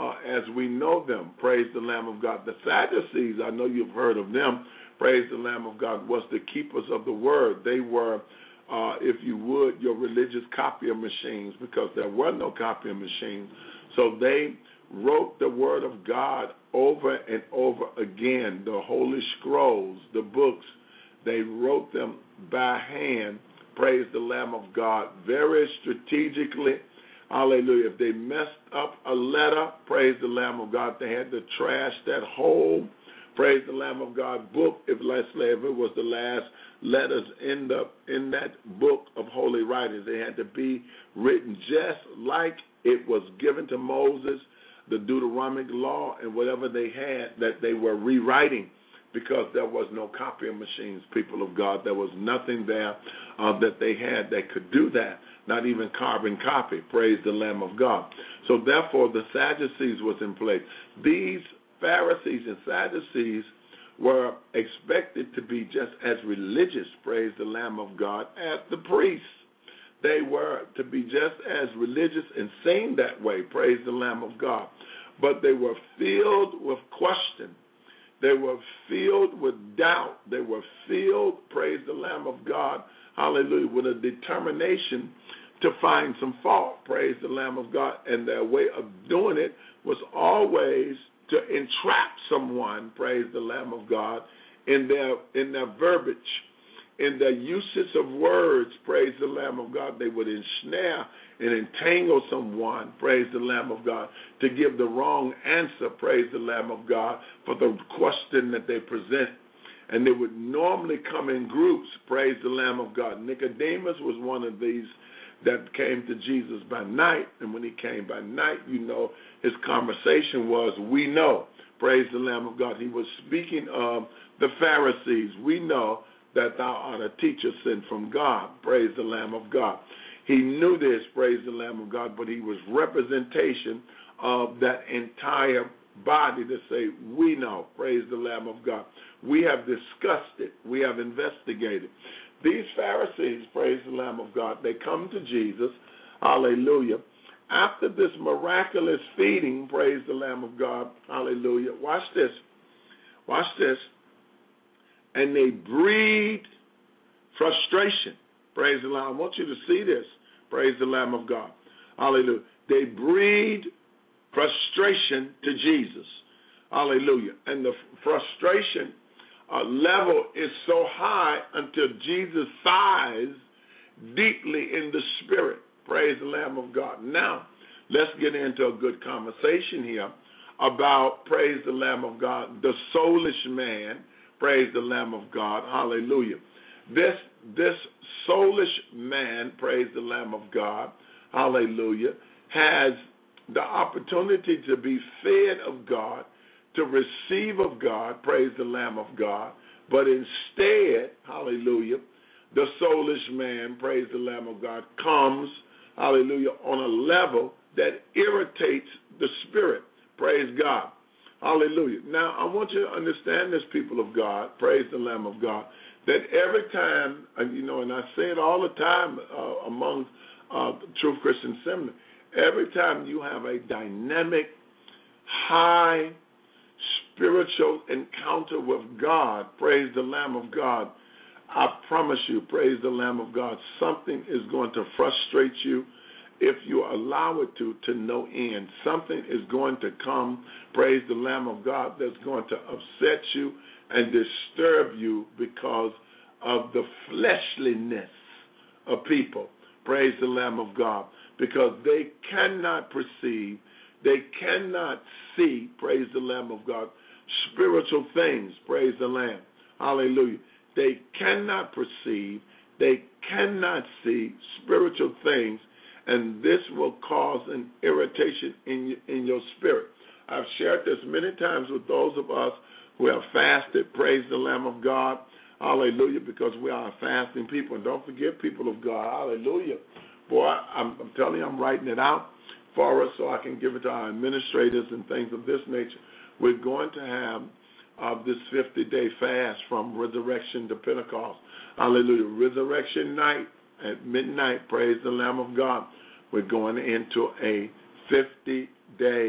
uh, as we know them. Praise the Lamb of God. The Sadducees, I know you've heard of them. Praise the Lamb of God, was the keepers of the word. They were, uh, if you would, your religious copier machines, because there were no copying machines. So they wrote the word of God over and over again. The Holy Scrolls, the books, they wrote them by hand. Praise the Lamb of God, very strategically. Hallelujah. If they messed up a letter, praise the Lamb of God, they had to trash that whole, praise the Lamb of God, book. If, let's say, if it was the last letters in the in that book of holy writings, they had to be written just like it was given to Moses, the Deuteronomic law, and whatever they had that they were rewriting, because there was no copying machines, people of God. There was nothing there uh, that they had that could do that, not even carbon copy. Praise the Lamb of God. So therefore, the Sadducees was in place. These Pharisees and Sadducees were expected to be just as religious, praise the Lamb of God, as the priests. They were to be just as religious and seen that way, praise the Lamb of God. But they were filled with question. They were filled with doubt. They were filled, praise the Lamb of God, hallelujah, with a determination to find some fault, praise the Lamb of God. And their way of doing it was always to entrap someone, praise the Lamb of God, in their in their verbiage, in their usage of words, praise the Lamb of God. They would ensnare and entangle someone, praise the Lamb of God, to give the wrong answer, praise the Lamb of God, for the question that they present. And they would normally come in groups, praise the Lamb of God. Nicodemus was one of these that came to Jesus by night, and when he came by night, you know, his conversation was, we know, praise the Lamb of God. He was speaking of the Pharisees. We know that thou art a teacher sent from God, praise the Lamb of God. He knew this, praise the Lamb of God, but he was representation of that entire body to say, we know, praise the Lamb of God. We have discussed it. We have investigated. These Pharisees, praise the Lamb of God, they come to Jesus, hallelujah, after this miraculous feeding, praise the Lamb of God, hallelujah. Watch this. Watch this. And they breed frustration. Praise the Lamb. I want you to see this. Praise the Lamb of God. Hallelujah. They breed frustration to Jesus. Hallelujah. And the frustration uh, level is so high until Jesus sighs deeply in the spirit. Praise the Lamb of God. Now, let's get into a good conversation here about, praise the Lamb of God, the soulish man. Praise the Lamb of God. Hallelujah. This this soulish man, praise the Lamb of God, hallelujah, has the opportunity to be fed of God, to receive of God, praise the Lamb of God, but instead, hallelujah, the soulish man, praise the Lamb of God, comes, hallelujah, on a level that irritates the spirit, praise God. Hallelujah. Now, I want you to understand this, people of God, praise the Lamb of God, that every time, you know, and I say it all the time uh, among uh, Truth Christian Seminary, every time you have a dynamic, high spiritual encounter with God, praise the Lamb of God, I promise you, praise the Lamb of God, something is going to frustrate you if you allow it to, to no end. Something is going to come, praise the Lamb of God, that's going to upset you and disturb you because of the fleshliness of people, praise the Lamb of God, because they cannot perceive, they cannot see, praise the Lamb of God, spiritual things, praise the Lamb, hallelujah. They cannot perceive, they cannot see spiritual things, and this will cause an irritation in in your spirit. I've shared this many times with those of us who have fasted, praise the Lamb of God, hallelujah, because we are a fasting people. And don't forget, people of God, hallelujah. Boy, I'm, I'm telling you, I'm writing it out for us so I can give it to our administrators and things of this nature. We're going to have uh, this fifty-day fast from resurrection to Pentecost. Hallelujah. Resurrection night at midnight, praise the Lamb of God. We're going into a fifty-day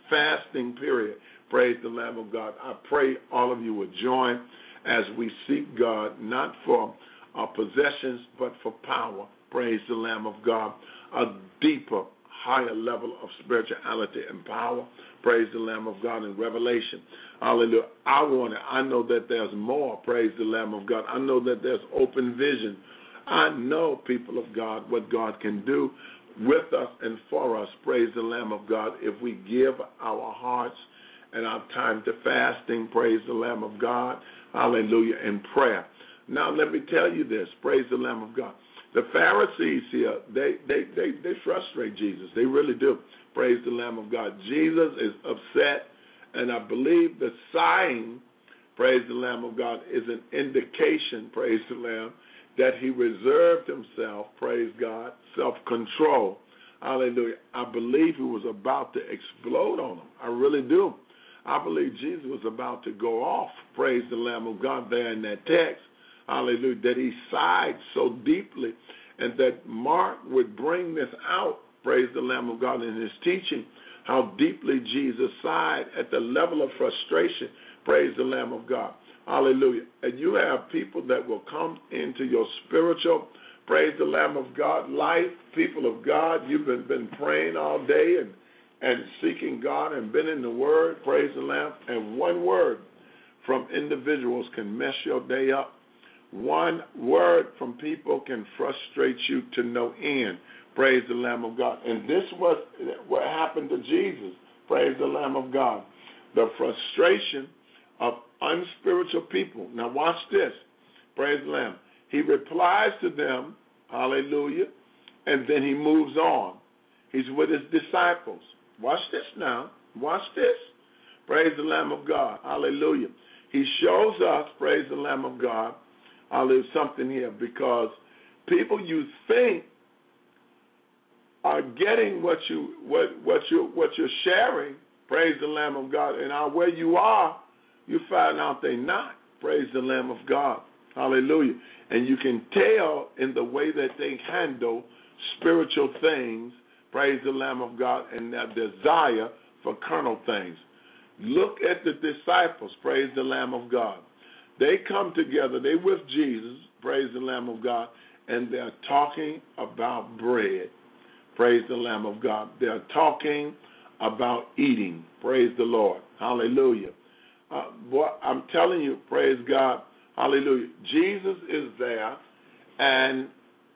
fasting period. Praise the Lamb of God. I pray all of you will join as we seek God, not for our possessions, but for power. Praise the Lamb of God. A deeper, higher level of spirituality and power. Praise the Lamb of God in revelation. Hallelujah. I want it. I know that there's more. Praise the Lamb of God. I know that there's open vision. I know, people of God, what God can do with us and for us. Praise the Lamb of God. If we give our hearts and our time to fasting, praise the Lamb of God. Hallelujah. In prayer. Now, let me tell you this. Praise the Lamb of God. The Pharisees here, they, they, they, they frustrate Jesus. They really do. Praise the Lamb of God. Jesus is upset, and I believe the sighing, praise the Lamb of God, is an indication, praise the Lamb, that he reserved himself, praise God, self-control. Hallelujah. I believe he was about to explode on them. I really do. I believe Jesus was about to go off, praise the Lamb of God, there in that text. Hallelujah, that he sighed so deeply, and that Mark would bring this out, praise the Lamb of God, in his teaching, how deeply Jesus sighed at the level of frustration, praise the Lamb of God. Hallelujah. And you have people that will come into your spiritual, praise the Lamb of God, life, people of God. You've been, been praying all day and, and seeking God and been in the Word, praise the Lamb, and one word from individuals can mess your day up. One word from people can frustrate you to no end. Praise the Lamb of God. And this was what happened to Jesus. Praise the Lamb of God. The frustration of unspiritual people. Now watch this. Praise the Lamb. He replies to them, hallelujah, and then he moves on. He's with his disciples. Watch this now. Watch this. Praise the Lamb of God. Hallelujah. He shows us, praise the Lamb of God, I'll leave something here, because people you think are getting what you what what you what you're sharing, praise the Lamb of God, and are where you are, you find out they're not. Praise the Lamb of God. Hallelujah. And you can tell in the way that they handle spiritual things, praise the Lamb of God, and their desire for carnal things. Look at the disciples, praise the Lamb of God. They come together, they with Jesus, praise the Lamb of God, and they're talking about bread, praise the Lamb of God. They're talking about eating, praise the Lord, hallelujah. Uh, boy, I'm telling you, praise God, hallelujah. Jesus is there, and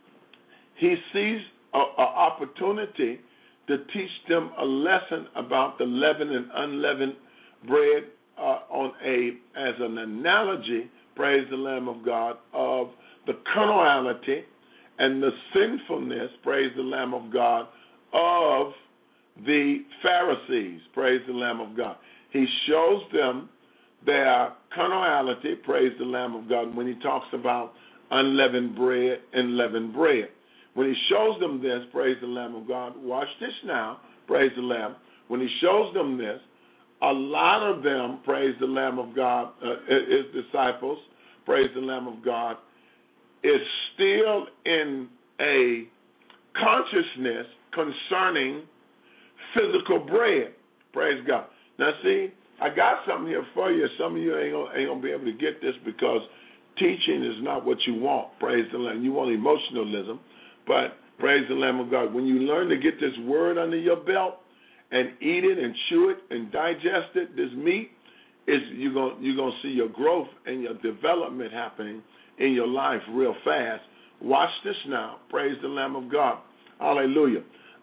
he sees an opportunity to teach them a lesson about the leavened and unleavened bread, Uh, on a as an analogy, praise the Lamb of God, of the carnality and the sinfulness, praise the Lamb of God, of the Pharisees, praise the Lamb of God. He shows them their carnality, praise the Lamb of God, when he talks about unleavened bread and leavened bread. When he shows them this, praise the Lamb of God, watch this now, praise the Lamb. When he shows them this, a lot of them, praise the Lamb of God, uh, his disciples, praise the Lamb of God, is still in a consciousness concerning physical bread. Praise God. Now, see, I got something here for you. Some of you ain't gonna, ain't gonna be able to get this because teaching is not what you want. Praise the Lamb. You want emotionalism, but praise the Lamb of God. When you learn to get this word under your belt, and eat it and chew it and digest it, this meat, is you're going you're gonna see your growth and your development happening in your life real fast. Watch this now. Praise the Lamb of God. Hallelujah.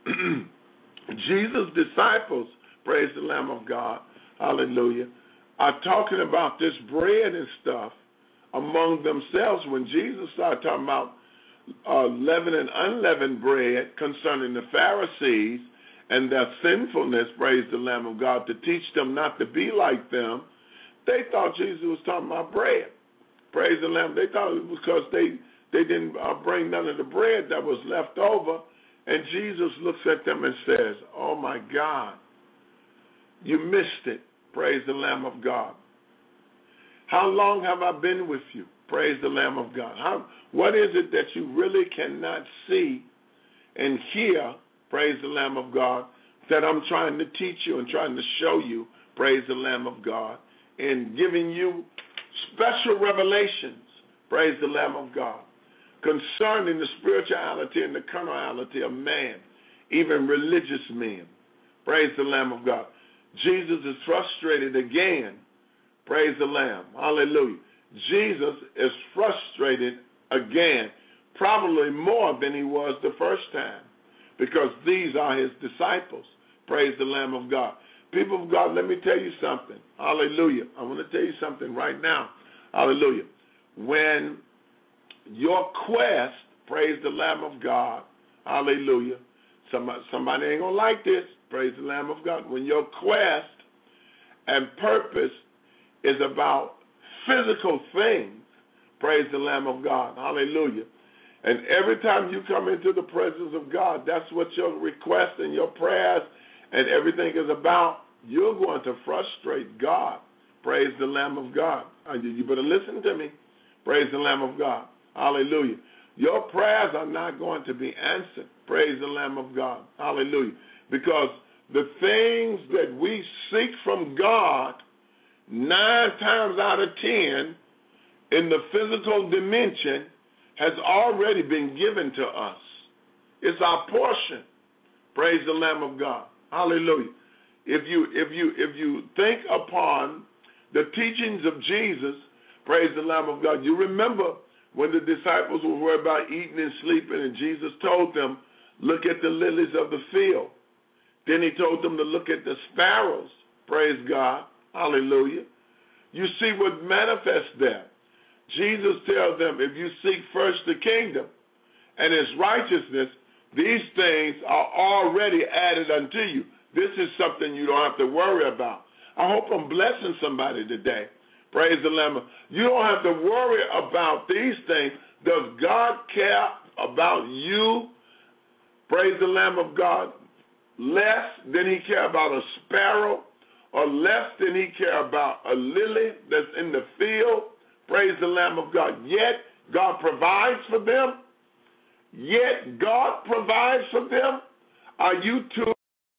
Jesus' disciples, praise the Lamb of God, hallelujah, are talking about this bread and stuff among themselves when Jesus started talking about uh, leavened and unleavened bread concerning the Pharisees and their sinfulness, praise the Lamb of God, to teach them not to be like them. They thought Jesus was talking about bread. Praise the Lamb. They thought it was because they, they didn't uh, bring none of the bread that was left over. And Jesus looks at them and says, oh, my God, you missed it. Praise the Lamb of God. How long have I been with you? Praise the Lamb of God. How, what is it that you really cannot see and hear, praise the Lamb of God, that I'm trying to teach you and trying to show you, praise the Lamb of God, and giving you special revelations, praise the Lamb of God, concerning the spirituality and the carnality of man, even religious men. Praise the Lamb of God. Jesus is frustrated again. Praise the Lamb. Hallelujah. Jesus is frustrated again, probably more than he was the first time, because these are his disciples. Praise the Lamb of God. People of God, let me tell you something. Hallelujah. I want to tell you something right now. Hallelujah. When your quest, praise the Lamb of God, hallelujah. Somebody, somebody ain't going to like this, praise the Lamb of God. When your quest and purpose is about physical things, praise the Lamb of God, hallelujah. And every time you come into the presence of God, that's what your request and your prayers and everything is about. You're going to frustrate God. Praise the Lamb of God. You better listen to me. Praise the Lamb of God. Hallelujah. Your prayers are not going to be answered. Praise the Lamb of God. Hallelujah. Because the things that we seek from God, nine times out of ten, in the physical dimension, has already been given to us. It's our portion. Praise the Lamb of God. Hallelujah. If you if you if you think upon the teachings of Jesus, praise the Lamb of God, you remember when the disciples were worried about eating and sleeping, and Jesus told them, look at the lilies of the field. Then he told them to look at the sparrows. Praise God. Hallelujah. You see what manifests there. Jesus tells them, if you seek first the kingdom and its righteousness, these things are already added unto you. This is something you don't have to worry about. I hope I'm blessing somebody today. Praise the Lamb. You don't have to worry about these things. Does God care about you, praise the Lamb of God, less than he care about a sparrow, or less than he care about a lily that's in the field? Praise the Lamb of God. Yet God provides for them. Yet God provides for them. Are you to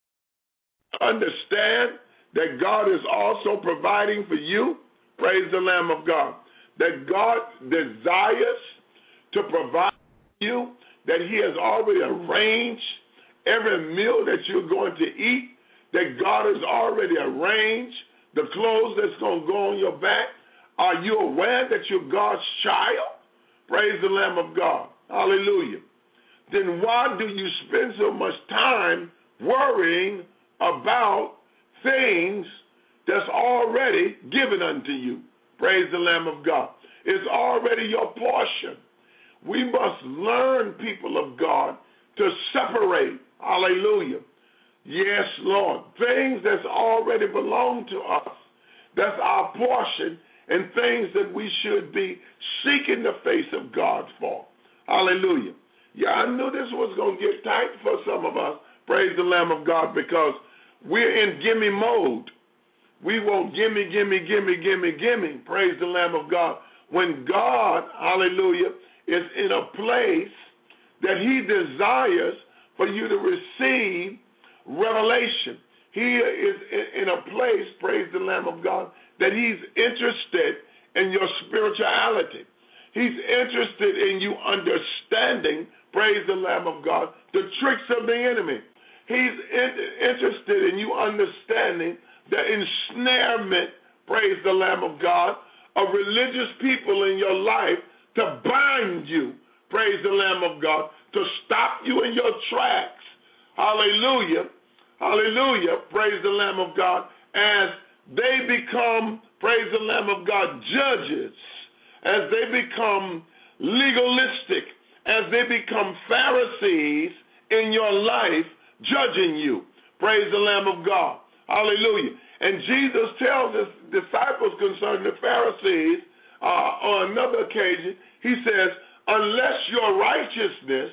understand that God is also providing for you? Praise the Lamb of God. That God desires to provide for you, that he has already arranged every meal that you're going to eat, that God has already arranged the clothes that's going to go on your back. Are you aware that you're God's child? Praise the Lamb of God. Hallelujah. Then why do you spend so much time worrying about things that's already given unto you? Praise the Lamb of God. It's already your portion. We must learn, people of God, to separate. Hallelujah. Yes, Lord. Things that's already belong to us. That's our portion, and things that we should be seeking the face of God for. Hallelujah. Yeah, I knew this was going to get tight for some of us. Praise the Lamb of God, because we're in gimme mode. We want gimme, gimme, gimme, gimme, gimme. Praise the Lamb of God. When God, hallelujah, is in a place that he desires for you to receive revelation. He is in a place, praise the Lamb of God, that he's interested in your spirituality. He's interested in you understanding, praise the Lamb of God, the tricks of the enemy. He's in, interested in you understanding the ensnarement, praise the Lamb of God, of religious people in your life to bind you, praise the Lamb of God, to stop you in your tracks. Hallelujah. Hallelujah. Praise the Lamb of God. As they become, praise the Lamb of God, judges, as they become legalistic, as they become Pharisees in your life, judging you. Praise the Lamb of God. Hallelujah. And Jesus tells his disciples concerning the Pharisees uh, on another occasion, he says, unless your righteousness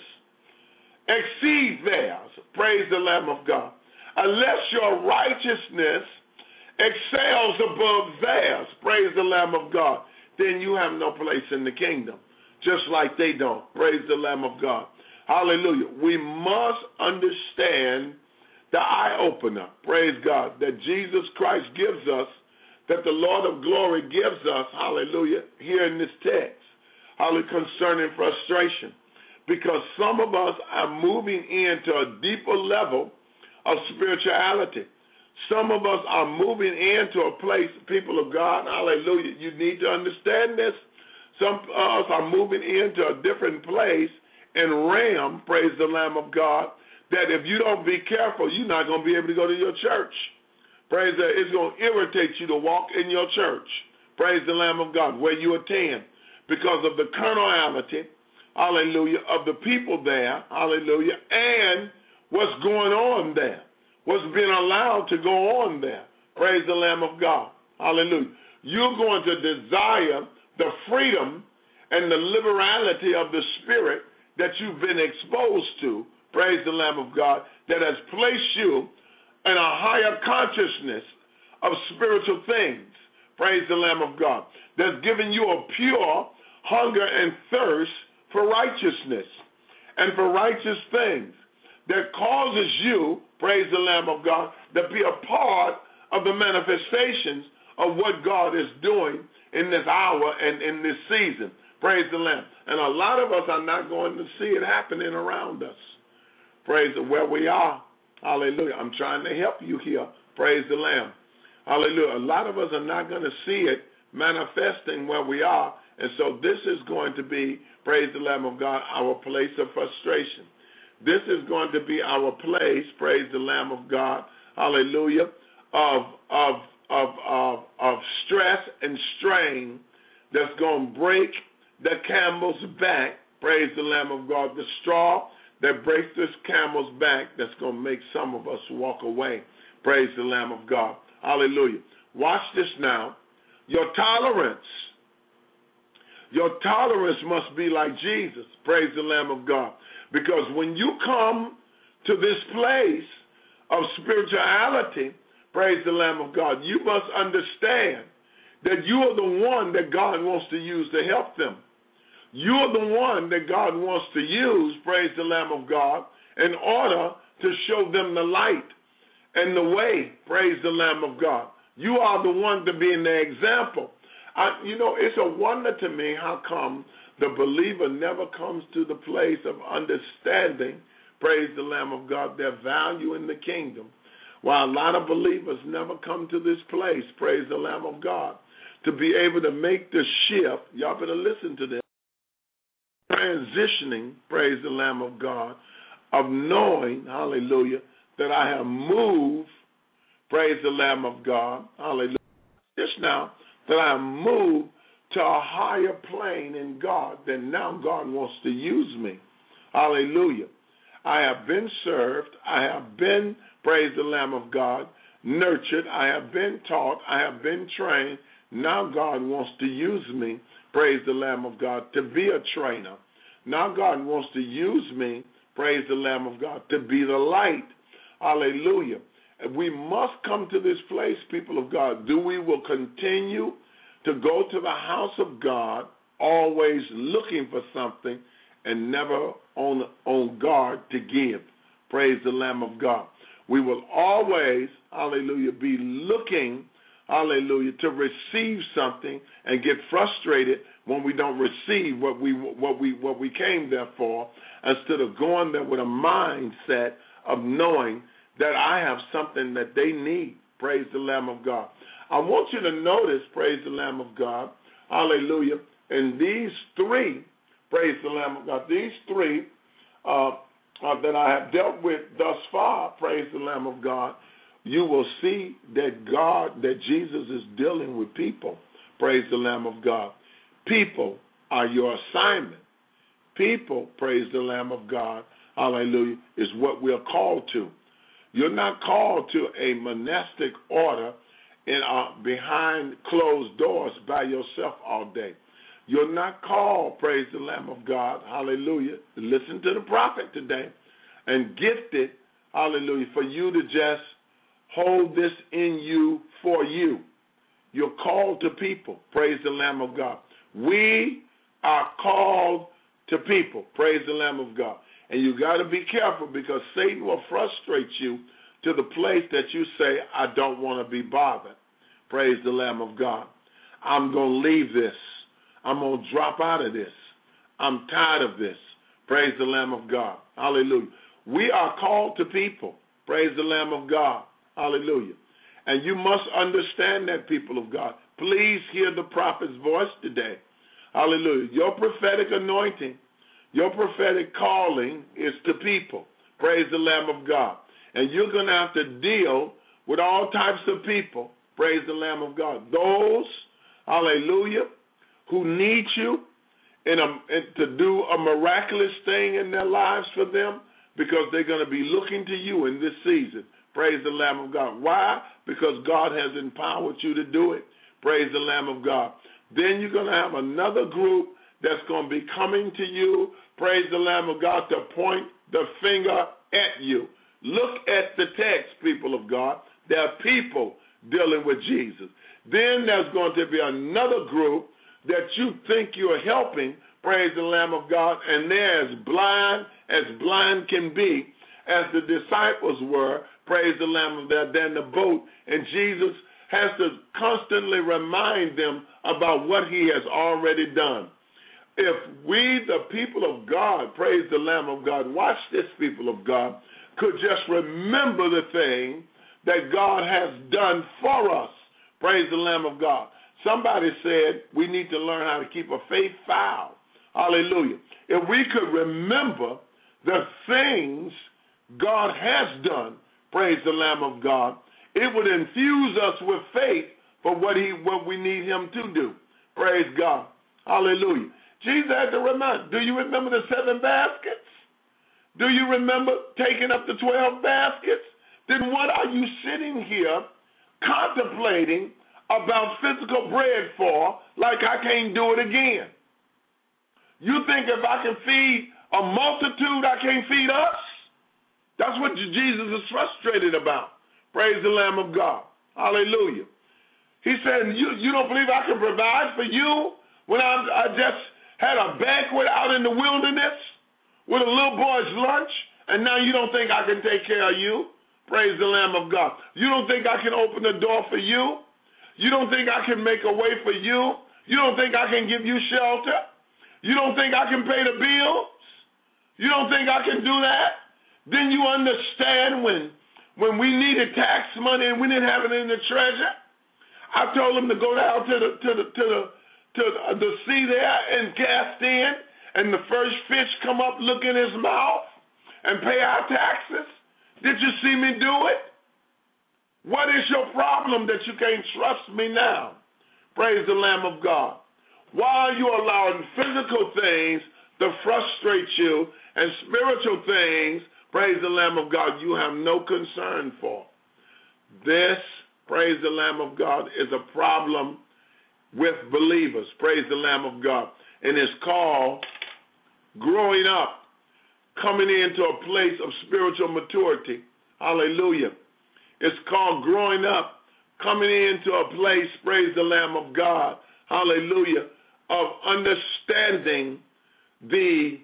exceeds theirs, praise the Lamb of God, unless your righteousness excels above theirs, praise the Lamb of God, then you have no place in the kingdom, just like they don't. Praise the Lamb of God. Hallelujah. We must understand the eye opener, praise God, that Jesus Christ gives us, that the Lord of glory gives us, hallelujah, here in this text, hallelujah, concerning frustration. Because some of us are moving into a deeper level of spirituality. Some of us are moving into a place, people of God, hallelujah, you need to understand this. Some of us are moving into a different place and realm, praise the Lamb of God, that if you don't be careful, you're not going to be able to go to your church. Praise God, it's going to irritate you to walk in your church. Praise the Lamb of God, where you attend, because of the carnality, hallelujah, of the people there, hallelujah, and what's going on there, what's being allowed to go on there. Praise the Lamb of God, hallelujah. You're going to desire the freedom and the liberality of the spirit that you've been exposed to, praise the Lamb of God, that has placed you in a higher consciousness of spiritual things, praise the Lamb of God, that's given you a pure hunger and thirst for righteousness and for righteous things, that causes you, praise the Lamb of God, to be a part of the manifestations of what God is doing in this hour and in this season. Praise the Lamb. And a lot of us are not going to see it happening around us. Praise the where we are. Hallelujah. I'm trying to help you here. Praise the Lamb. Hallelujah. A lot of us are not going to see it manifesting where we are. And so this is going to be, praise the Lamb of God, our place of frustration. This is going to be our place, praise the Lamb of God, hallelujah, of of of of, of stress and strain that's going to break the camel's back, praise the Lamb of God, the straw that breaks this camel's back that's going to make some of us walk away, praise the Lamb of God, hallelujah. Watch this now. Your tolerance, your tolerance must be like Jesus, praise the Lamb of God. Because when you come to this place of spirituality, praise the Lamb of God, you must understand that you are the one that God wants to use to help them. You are the one that God wants to use, praise the Lamb of God, in order to show them the light and the way, praise the Lamb of God. You are the one to be the example. I, you know, it's a wonder to me how come the believer never comes to the place of understanding, praise the Lamb of God, their value in the kingdom. While a lot of believers never come to this place, praise the Lamb of God, to be able to make the shift. Y'all better listen to this. Transitioning, praise the Lamb of God, of knowing, hallelujah, that I have moved, praise the Lamb of God, hallelujah, just now, that I have moved to a higher plane in God, that now God wants to use me. Hallelujah. I have been served. I have been, praise the Lamb of God, nurtured. I have been taught. I have been trained. Now God wants to use me, praise the Lamb of God, to be a trainer. Now God wants to use me, praise the Lamb of God, to be the light. Hallelujah. We must come to this place, people of God. Do we will continue to go to the house of God, always looking for something and never on, on guard to give. Praise the Lamb of God. We will always, hallelujah, be looking, hallelujah, to receive something and get frustrated when we don't receive what we what we what we came there for, instead of going there with a mindset of knowing that I have something that they need. Praise the Lamb of God. I want you to notice, praise the Lamb of God, hallelujah, in these three, praise the Lamb of God, these three uh, uh, that I have dealt with thus far, praise the Lamb of God, you will see that God, that Jesus is dealing with people, praise the Lamb of God. People are your assignment. People, praise the Lamb of God, hallelujah, is what we're called to. You're not called to a monastic order in uh, behind closed doors by yourself all day. You're not called, praise the Lamb of God, hallelujah, listen to the prophet today, and gifted, hallelujah, for you to just hold this in you for you. You're called to people, praise the Lamb of God. We are called to people, praise the Lamb of God. And you got to be careful, because Satan will frustrate you to the place that you say, I don't want to be bothered. Praise the Lamb of God. I'm going to leave this. I'm going to drop out of this. I'm tired of this. Praise the Lamb of God. Hallelujah. We are called to people. Praise the Lamb of God. Hallelujah. And you must understand that, people of God. Please hear the prophet's voice today. Hallelujah. Your prophetic anointing, your prophetic calling is to people. Praise the Lamb of God. And you're going to have to deal with all types of people. Praise the Lamb of God. Those, hallelujah, who need you in a, in, to do a miraculous thing in their lives for them, because they're going to be looking to you in this season. Praise the Lamb of God. Why? Because God has empowered you to do it. Praise the Lamb of God. Then you're going to have another group that's going to be coming to you, praise the Lamb of God, to point the finger at you. Look at the text, people of God. There are people dealing with Jesus. Then there's going to be another group that you think you're helping, praise the Lamb of God, and they're as blind as blind can be, as the disciples were, praise the Lamb of God, in the boat, and Jesus has to constantly remind them about what he has already done. If we, the people of God, praise the Lamb of God, watch this, people of God, could just remember the thing that God has done for us, praise the Lamb of God. Somebody said we need to learn how to keep a faith file. Hallelujah. If we could remember the things God has done, praise the Lamb of God, it would infuse us with faith for what he, what we need him to do. Praise God. Hallelujah. Jesus had to remind, do you remember the seven baskets? Do you remember taking up the twelve baskets? Then what are you sitting here contemplating about physical bread for, like I can't do it again? You think if I can feed a multitude, I can't feed us? That's what Jesus is frustrated about. Praise the Lamb of God. Hallelujah. He said, you, you don't believe I can provide for you when I, I just had a banquet out in the wilderness with a little boy's lunch, and now you don't think I can take care of you? Praise the Lamb of God. You don't think I can open the door for you? You don't think I can make a way for you? You don't think I can give you shelter? You don't think I can pay the bills? You don't think I can do that? Then you understand when when we needed tax money and we didn't have it in the treasure, I told him to go down to the to the to the to the, the sea there and cast in, and the first fish come up, look in his mouth, and pay our taxes. Did you see me do it? What is your problem that you can't trust me now? Praise the Lamb of God. Why are you allowing physical things to frustrate you and spiritual things, praise the Lamb of God, you have no concern for? This, praise the Lamb of God, is a problem with believers, praise the Lamb of God. And it's called growing up, coming into a place of spiritual maturity. Hallelujah. It's called growing up, coming into a place, praise the Lamb of God, hallelujah, of understanding the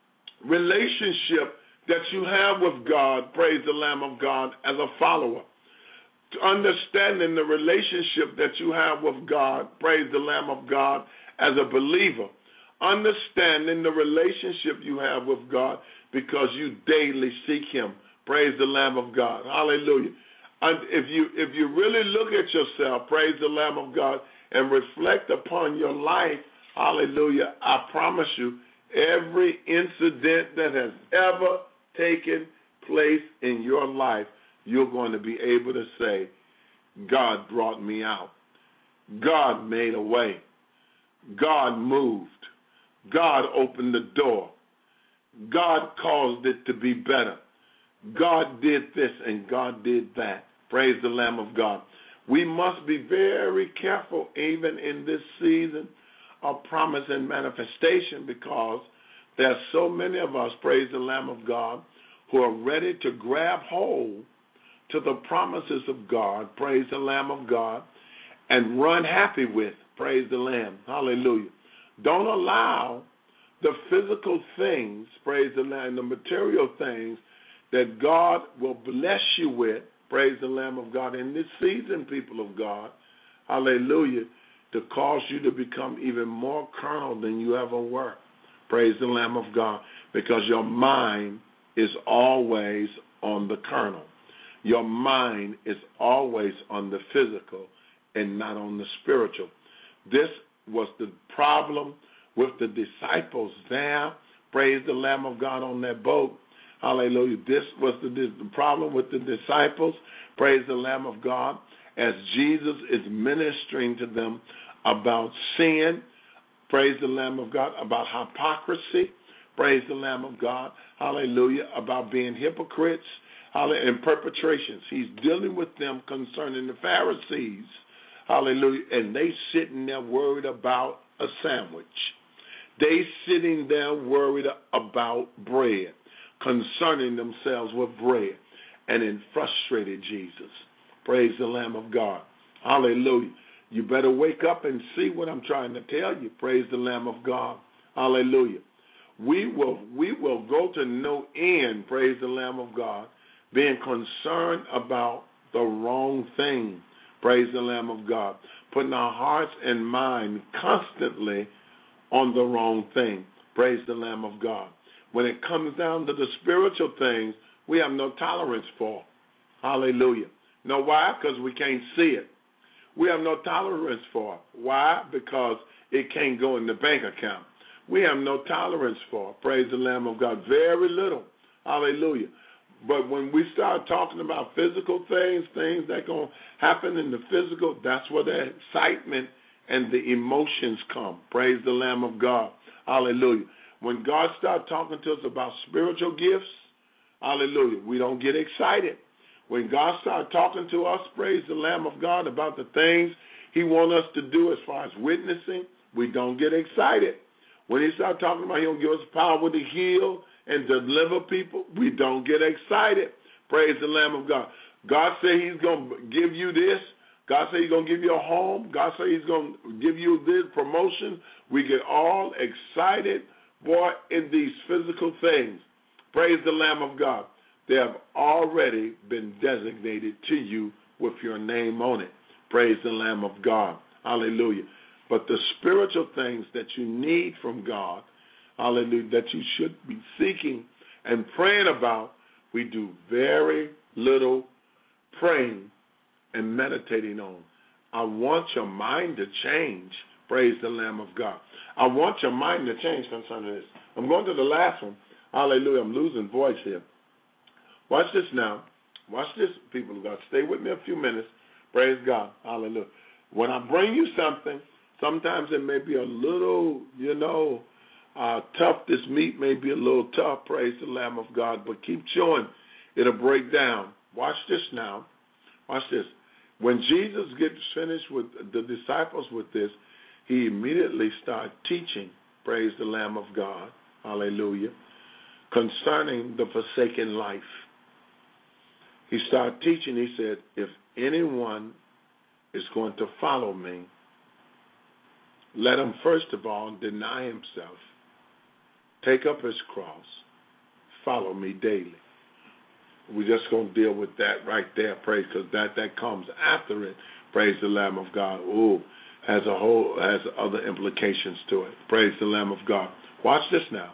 relationship that you have with God, praise the Lamb of God, as a follower. Understanding the relationship that you have with God, praise the Lamb of God, as a believer. Understanding the relationship you have with God because you daily seek him. Praise the Lamb of God. Hallelujah. And if you if you really look at yourself, praise the Lamb of God, and reflect upon your life, hallelujah, I promise you, every incident that has ever taken place in your life, you're going to be able to say, God brought me out. God made a way. God moved. God opened the door. God caused it to be better. God did this and God did that. Praise the Lamb of God. We must be very careful even in this season of promise and manifestation, because there are so many of us, praise the Lamb of God, who are ready to grab hold to the promises of God, praise the Lamb of God, and run happy with, praise the Lamb. Hallelujah. Don't allow the physical things, praise the Lamb, the material things that God will bless you with, praise the Lamb of God, in this season, people of God, hallelujah, to cause you to become even more carnal than you ever were. Praise the Lamb of God, because your mind is always on the carnal. Your mind is always on the physical and not on the spiritual. This was the problem with the disciples there. Praise the Lamb of God on that boat. Hallelujah. This was the, the problem with the disciples. Praise the Lamb of God. As Jesus is ministering to them about sin, praise the Lamb of God, about hypocrisy, praise the Lamb of God, hallelujah, about being hypocrites, hallelujah, and perpetrations. He's dealing with them concerning the Pharisees, hallelujah, and they sitting there worried about a sandwich. They sitting there worried about bread, concerning themselves with bread, and it frustrated Jesus. Praise the Lamb of God. Hallelujah. You better wake up and see what I'm trying to tell you. Praise the Lamb of God. Hallelujah. We will we will go to no end, praise the Lamb of God, being concerned about the wrong thing. Praise the Lamb of God. Putting our hearts and mind constantly on the wrong thing. Praise the Lamb of God. When it comes down to the spiritual things, we have no tolerance for. Hallelujah. Know why? Because we can't see it. We have no tolerance for it. Why? Because it can't go in the bank account. We have no tolerance for it. Praise the Lamb of God. Very little. Hallelujah. But when we start talking about physical things, things that going to happen in the physical, that's where the excitement and the emotions come. Praise the Lamb of God. Hallelujah. When God starts talking to us about spiritual gifts, hallelujah, we don't get excited. When God starts talking to us, praise the Lamb of God, about the things he wants us to do as far as witnessing, we don't get excited. When he starts talking about he'll give us power to heal and deliver people, we don't get excited. Praise the Lamb of God. God said he's going to give you this. God said he's going to give you a home. God said he's going to give you this promotion. We get all excited, boy, in these physical things. Praise the Lamb of God. They have already been designated to you with your name on it. Praise the Lamb of God. Hallelujah. But the spiritual things that you need from God, hallelujah, that you should be seeking and praying about, we do very little praying and meditating on. I want your mind to change. Praise the Lamb of God. I want your mind to change concerning this. I'm going to the last one. Hallelujah. I'm losing voice here. Watch this now. Watch this, people of God. Stay with me a few minutes. Praise God. Hallelujah. When I bring you something, sometimes it may be a little, you know, uh, tough. This meat may be a little tough. Praise the Lamb of God. But keep chewing. It'll break down. Watch this now. Watch this. When Jesus gets finished with the disciples with this, he immediately started teaching, praise the Lamb of God, hallelujah, concerning the forsaken life. He started teaching, he said, if anyone is going to follow me, let him first of all deny himself, take up his cross, follow me daily. We're just going to deal with that right there, praise, because that, that comes after it, praise the Lamb of God. Ooh, has a whole, has other implications to it. Praise the Lamb of God. Watch this now.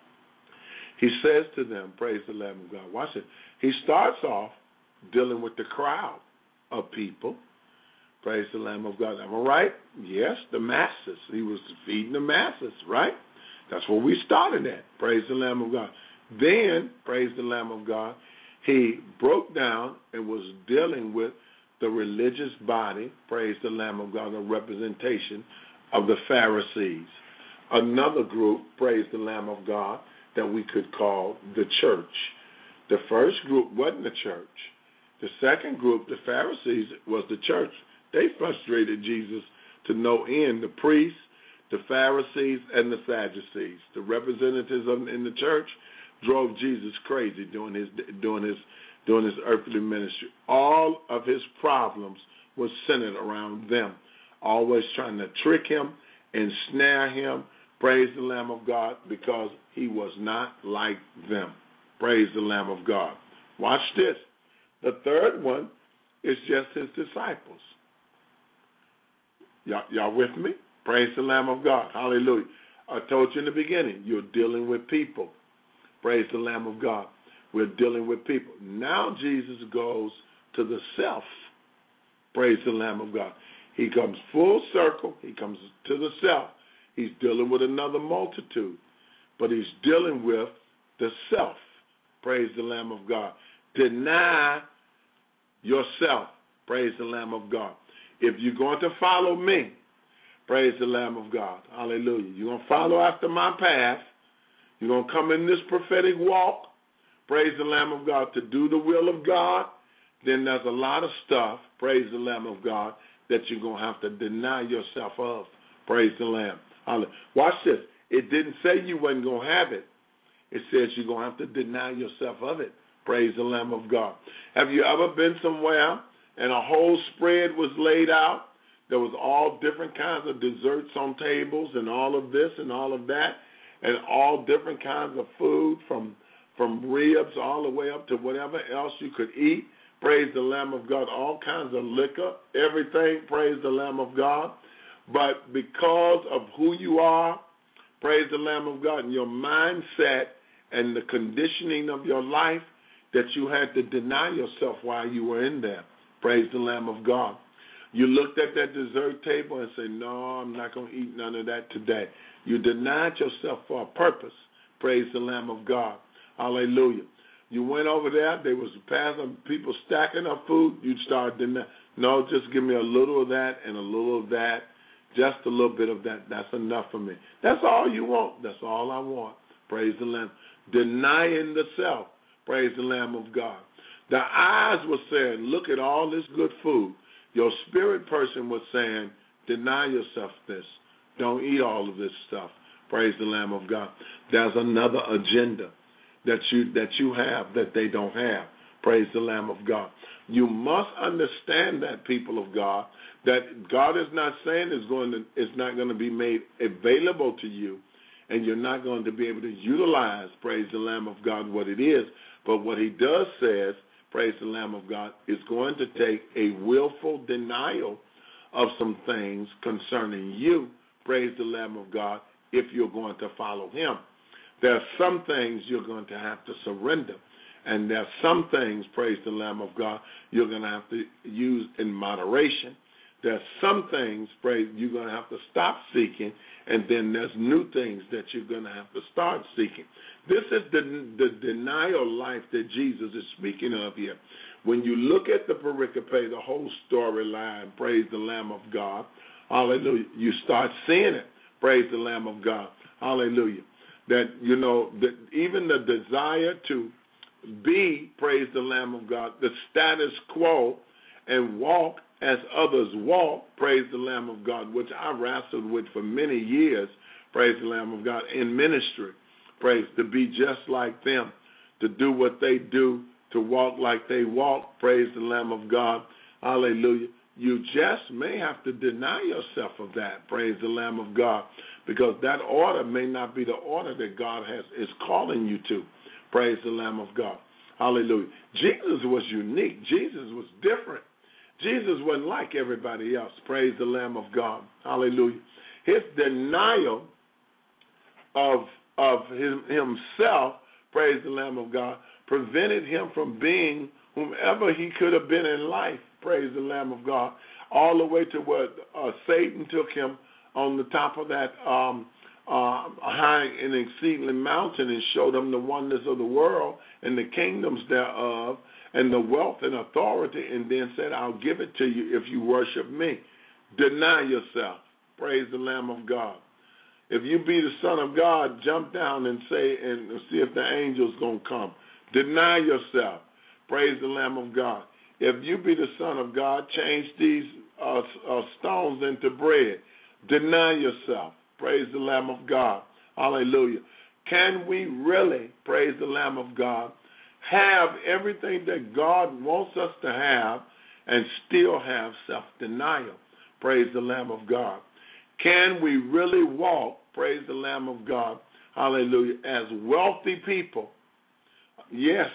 He says to them, praise the Lamb of God. Watch it. He starts off dealing with the crowd of people. Praise the Lamb of God. Am I right? Yes, the masses. He was feeding the masses, right? That's where we started at. Praise the Lamb of God. Then, praise the Lamb of God, he broke down and was dealing with the religious body, praise the Lamb of God, a representation of the Pharisees. Another group, praise the Lamb of God, that we could call the church. The first group wasn't the church. The second group, the Pharisees, was the church. They frustrated Jesus to no end. The priests, the Pharisees, and the Sadducees, the representatives of, in the church, drove Jesus crazy during his during his during his earthly ministry. All of his problems were centered around them, always trying to trick him and snare him. Praise the Lamb of God, because he was not like them. Praise the Lamb of God. Watch this. The third one is just his disciples. Y'all, y'all with me? Praise the Lamb of God. Hallelujah. I told you in the beginning, you're dealing with people. Praise the Lamb of God. We're dealing with people. Now Jesus goes to the self. Praise the Lamb of God. He comes full circle. He comes to the self. He's dealing with another multitude, but he's dealing with the self. Praise the Lamb of God. Deny yourself. Praise the Lamb of God. If you're going to follow me, praise the Lamb of God. Hallelujah. You're going to follow after my path. You're going to come in this prophetic walk. Praise the Lamb of God, to do the will of God. Then there's a lot of stuff, praise the Lamb of God, that you're going to have to deny yourself of. Praise the Lamb. Hallelujah. Watch this. It didn't say you wasn't going to have it. It says you're going to have to deny yourself of it. Praise the Lamb of God. Have you ever been somewhere and a whole spread was laid out? There was all different kinds of desserts on tables and all of this and all of that, and all different kinds of food from from ribs all the way up to whatever else you could eat. Praise the Lamb of God. All kinds of liquor, everything. Praise the Lamb of God. But because of who you are, praise the Lamb of God, and your mindset and the conditioning of your life, that you had to deny yourself while you were in there. Praise the Lamb of God. You looked at that dessert table and said, no, I'm not going to eat none of that today. You denied yourself for a purpose. Praise the Lamb of God. Hallelujah. You went over there, there was passing people stacking up food, you'd start denying. No, just give me a little of that and a little of that, just a little bit of that. That's enough for me. That's all you want. That's all I want. Praise the Lamb. Denying the self. Praise the Lamb of God. The eyes were saying, look at all this good food. Your spirit person was saying, deny yourself this. Don't eat all of this stuff. Praise the Lamb of God. There's another agenda that you that you have that they don't have. Praise the Lamb of God. You must understand that, people of God, that God is not saying it's going to it's not going to be made available to you, and you're not going to be able to utilize, praise the Lamb of God, what it is. But what he does says, praise the Lamb of God, is going to take a willful denial of some things concerning you, praise the Lamb of God, if you're going to follow him. There are some things you're going to have to surrender, and there are some things, praise the Lamb of God, you're going to have to use in moderation. There are some things, praise, you're going to have to stop seeking, and then there's new things that you're going to have to start seeking. This is the, the denial life that Jesus is speaking of here. When you look at the pericope, the whole storyline, praise the Lamb of God, hallelujah, you start seeing it, praise the Lamb of God, hallelujah. That, you know, that even the desire to be, praise the Lamb of God, the status quo and walk as others walk, praise the Lamb of God, which I wrestled with for many years, praise the Lamb of God, in ministry, praise, to be just like them, to do what they do, to walk like they walk, praise the Lamb of God, hallelujah. You just may have to deny yourself of that, praise the Lamb of God, because that order may not be the order that God has is calling you to, praise the Lamb of God, hallelujah. Jesus was unique. Jesus was different. Jesus wasn't like everybody else, praise the Lamb of God, hallelujah. His denial of of his, himself, praise the Lamb of God, prevented him from being whomever he could have been in life, praise the Lamb of God, all the way to what uh, Satan took him on the top of that um, uh, high and exceedingly mountain and showed him the wonders of the world and the kingdoms thereof and the wealth and authority, and then said, I'll give it to you if you worship me. Deny yourself. Praise the Lamb of God. If you be the Son of God, jump down and say and see if the angel's going to come. Deny yourself. Praise the Lamb of God. If you be the Son of God, change these uh, uh, stones into bread. Deny yourself. Praise the Lamb of God. Hallelujah. Can we really, praise the Lamb of God, have everything that God wants us to have and still have self-denial? Praise the Lamb of God. Can we really walk, praise the Lamb of God, hallelujah, as wealthy people? Yes,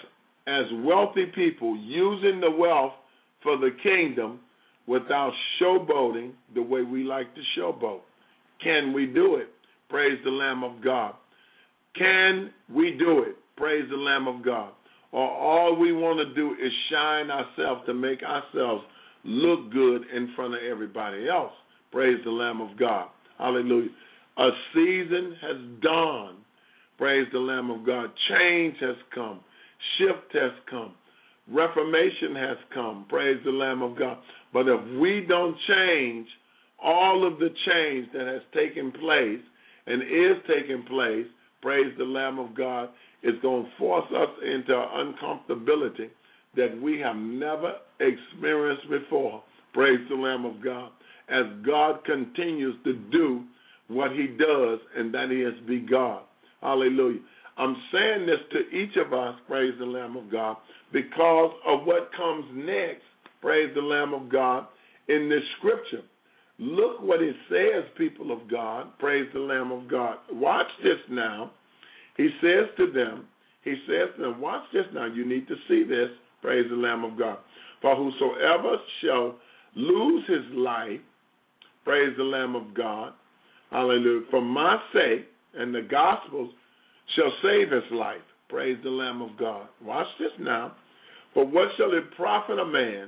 as wealthy people using the wealth for the kingdom without showboating the way we like to showboat? Can we do it? Praise the Lamb of God. Can we do it? Praise the Lamb of God. Or all we want to do is shine ourselves to make ourselves look good in front of everybody else. Praise the Lamb of God. Hallelujah. A season has dawned. Praise the Lamb of God. Change has come. Shift has come. Reformation has come. Praise the Lamb of God. But if we don't change, all of the change that has taken place and is taking place, praise the Lamb of God, is going to force us into an uncomfortability that we have never experienced before. Praise the Lamb of God. As God continues to do what he does, and that is be God. Hallelujah. I'm saying this to each of us, praise the Lamb of God, because of what comes next, praise the Lamb of God, in this scripture. Look what it says, people of God, praise the Lamb of God. Watch this now. He says to them, he says to them, watch this now. You need to see this, praise the Lamb of God. For whosoever shall lose his life, praise the Lamb of God, hallelujah, for my sake, and the Gospels shall save his life. Praise the Lamb of God. Watch this now. For what shall it profit a man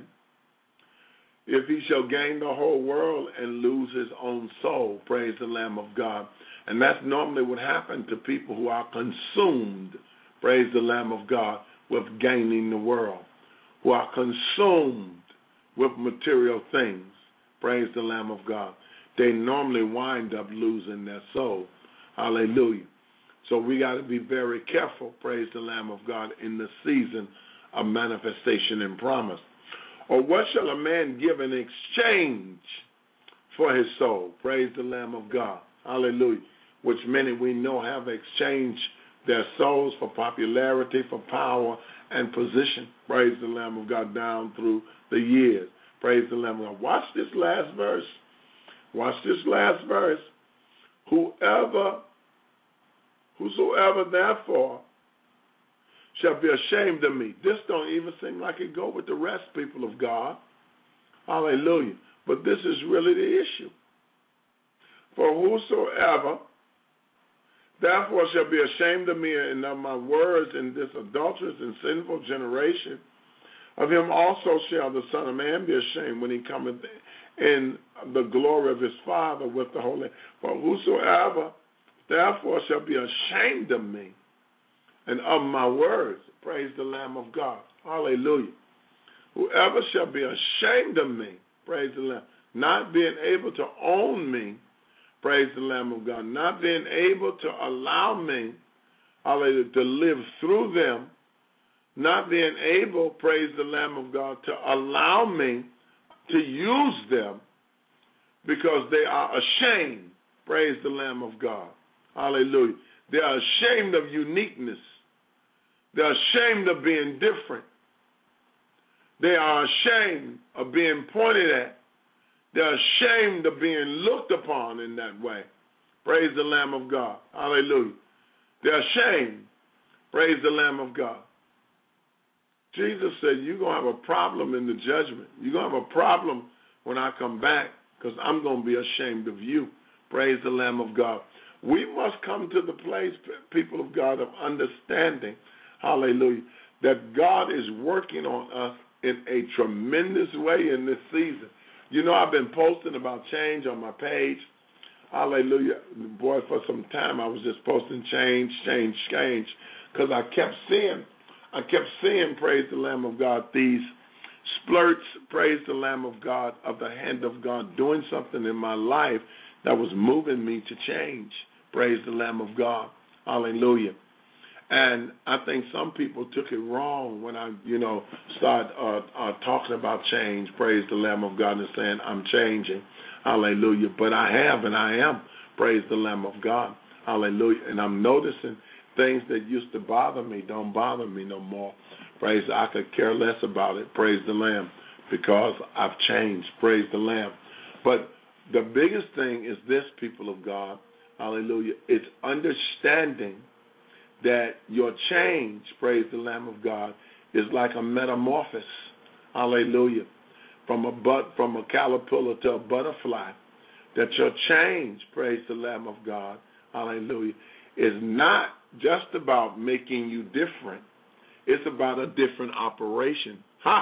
if he shall gain the whole world and lose his own soul? Praise the Lamb of God. And that's normally what happens to people who are consumed, praise the Lamb of God, with gaining the world, who are consumed with material things, praise the Lamb of God. They normally wind up losing their soul. Hallelujah. So we got to be very careful, praise the Lamb of God, in the season of manifestation and promise. Or what shall a man give in exchange for his soul? Praise the Lamb of God. Hallelujah. Which many we know have exchanged their souls for popularity, for power, and position. Praise the Lamb of God down through the years. Praise the Lamb of God. Watch this last verse. Watch this last verse. Whoever, whosoever therefore shall be ashamed of me. This don't even seem like it go with the rest, people of God. Hallelujah. But this is really the issue. For whosoever therefore shall be ashamed of me and of my words in this adulterous and sinful generation, of him also shall the Son of Man be ashamed when he cometh in the glory of his Father with the Holy. For whosoever therefore shall be ashamed of me and of my words, praise the Lamb of God. Hallelujah. Whoever shall be ashamed of me, praise the Lamb, not being able to own me, praise the Lamb of God, not being able to allow me, hallelujah, to live through them, not being able, praise the Lamb of God, to allow me to use them because they are ashamed, praise the Lamb of God. Hallelujah. They are ashamed of uniqueness. They're ashamed of being different. They are ashamed of being pointed at. They're ashamed of being looked upon in that way. Praise the Lamb of God. Hallelujah. They're ashamed. Praise the Lamb of God. Jesus said, you're going to have a problem in the judgment. You're going to have a problem when I come back because I'm going to be ashamed of you. Praise the Lamb of God. We must come to the place, people of God, of understanding, hallelujah, that God is working on us in a tremendous way in this season. You know, I've been posting about change on my page. Hallelujah. Boy, for some time I was just posting change, change, change, because I kept seeing, I kept seeing, praise the Lamb of God, these splurts, praise the Lamb of God, of the hand of God doing something in my life that was moving me to change. Praise the Lamb of God. Hallelujah. And I think some people took it wrong when I, you know, started uh, uh, talking about change, praise the Lamb of God, and saying I'm changing. Hallelujah. But I have and I am, praise the Lamb of God. Hallelujah. And I'm noticing things that used to bother me don't bother me no more. Praise, I could care less about it, praise the Lamb, because I've changed, praise the Lamb. But the biggest thing is this, people of God, hallelujah, it's understanding that your change, praise the Lamb of God, is like a metamorphosis. Hallelujah. From a but from a caterpillar to a butterfly. That your change, praise the Lamb of God, hallelujah, is not just about making you different. It's about a different operation.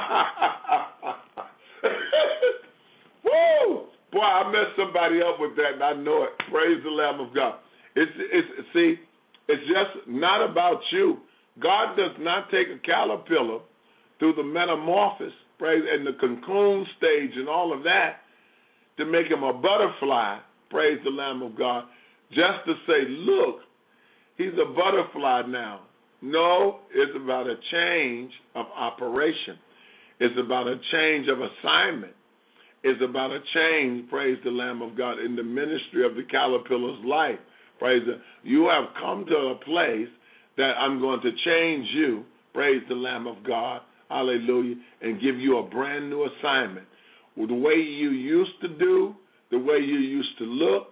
Woo! Boy, I messed somebody up with that, and I know it. Praise the Lamb of God. It's, it's see, it's just not about you. God does not take a caterpillar through the metamorphosis, praise, and the cocoon stage and all of that to make him a butterfly, praise the Lamb of God, just to say, look, he's a butterfly now. No, it's about a change of operation. It's about a change of assignment. It's about a change, praise the Lamb of God, in the ministry of the caterpillar's life. Praise the, you have come to a place that I'm going to change you, praise the Lamb of God, hallelujah, and give you a brand new assignment. Well, the way you used to do, the way you used to look,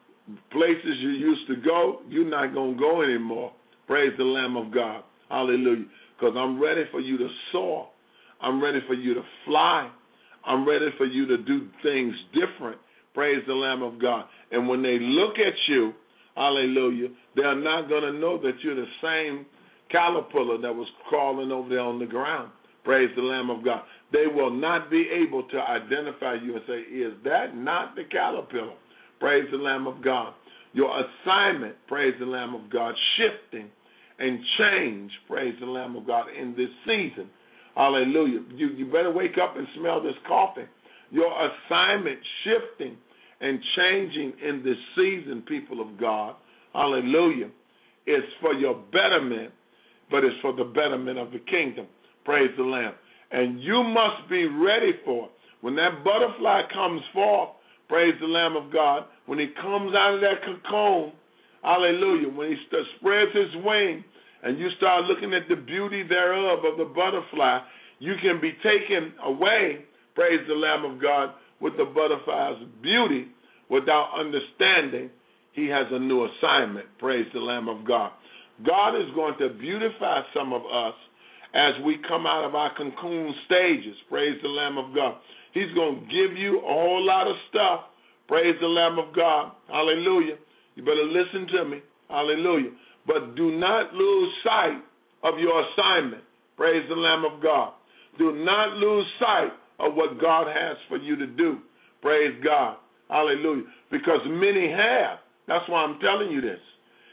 places you used to go, you're not going to go anymore. Praise the Lamb of God. Hallelujah. Because I'm ready for you to soar. I'm ready for you to fly. I'm ready for you to do things different. Praise the Lamb of God. And when they look at you, hallelujah, they're not going to know that you're the same caterpillar that was crawling over there on the ground. Praise the Lamb of God. They will not be able to identify you and say, is that not the caterpillar? Praise the Lamb of God. Your assignment, praise the Lamb of God, shifting and change, praise the Lamb of God, in this season. Hallelujah. You, you better wake up and smell this coffee. Your assignment shifting and changing in this season, people of God, hallelujah, is for your betterment, but it's for the betterment of the kingdom. Praise the Lamb. And you must be ready for it. When that butterfly comes forth, praise the Lamb of God, when he comes out of that cocoon, hallelujah, when he st- spreads his wing and you start looking at the beauty thereof of the butterfly, you can be taken away, praise the Lamb of God, with the butterfly's beauty without understanding he has a new assignment, praise the Lamb of God. God is going to beautify some of us as we come out of our cocoon stages, praise the Lamb of God. He's going to give you a whole lot of stuff, praise the Lamb of God, hallelujah. You better listen to me, hallelujah. But do not lose sight of your assignment, praise the Lamb of God. Do not lose sight of what God has for you to do, praise God, hallelujah. Because many have, that's why I'm telling you this.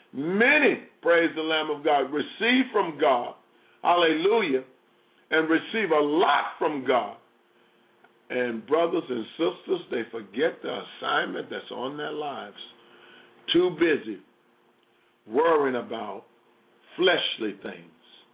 Many, praise the Lamb of God, receive from God, hallelujah, and receive a lot from God. And brothers and sisters, they forget the assignment that's on their lives. Too busy worrying about fleshly things.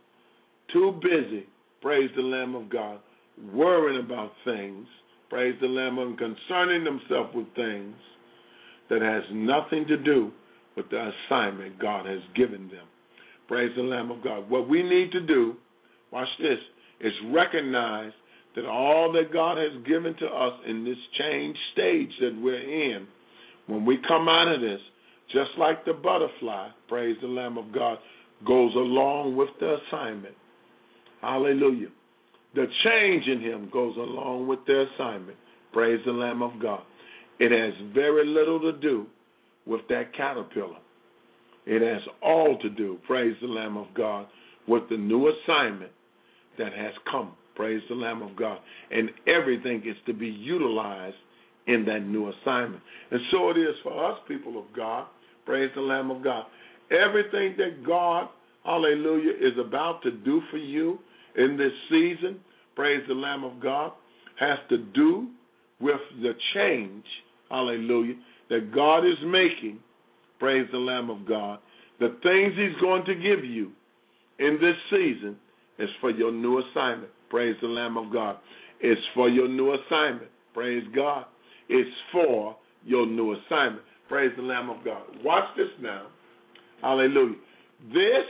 Too busy, praise the Lamb of God, worrying about things, praise the Lamb of God, concerning themselves with things that has nothing to do with the assignment God has given them. Praise the Lamb of God. What we need to do, watch this, is recognize that all that God has given to us in this change stage that we're in, when we come out of this, just like the butterfly, praise the Lamb of God, goes along with the assignment. Hallelujah. The change in him goes along with the assignment. Praise the Lamb of God. It has very little to do with that caterpillar. It has all to do, praise the Lamb of God, with the new assignment that has come. Praise the Lamb of God. And everything is to be utilized in that new assignment. And so it is for us, people of God. Praise the Lamb of God. Everything that God, hallelujah, is about to do for you in this season, praise the Lamb of God, has to do with the change, hallelujah, that God is making, praise the Lamb of God. The things he's going to give you in this season is for your new assignment. Praise the Lamb of God. It's for your new assignment. Praise God. It's for your new assignment. Praise the Lamb of God. Watch this now. Hallelujah. This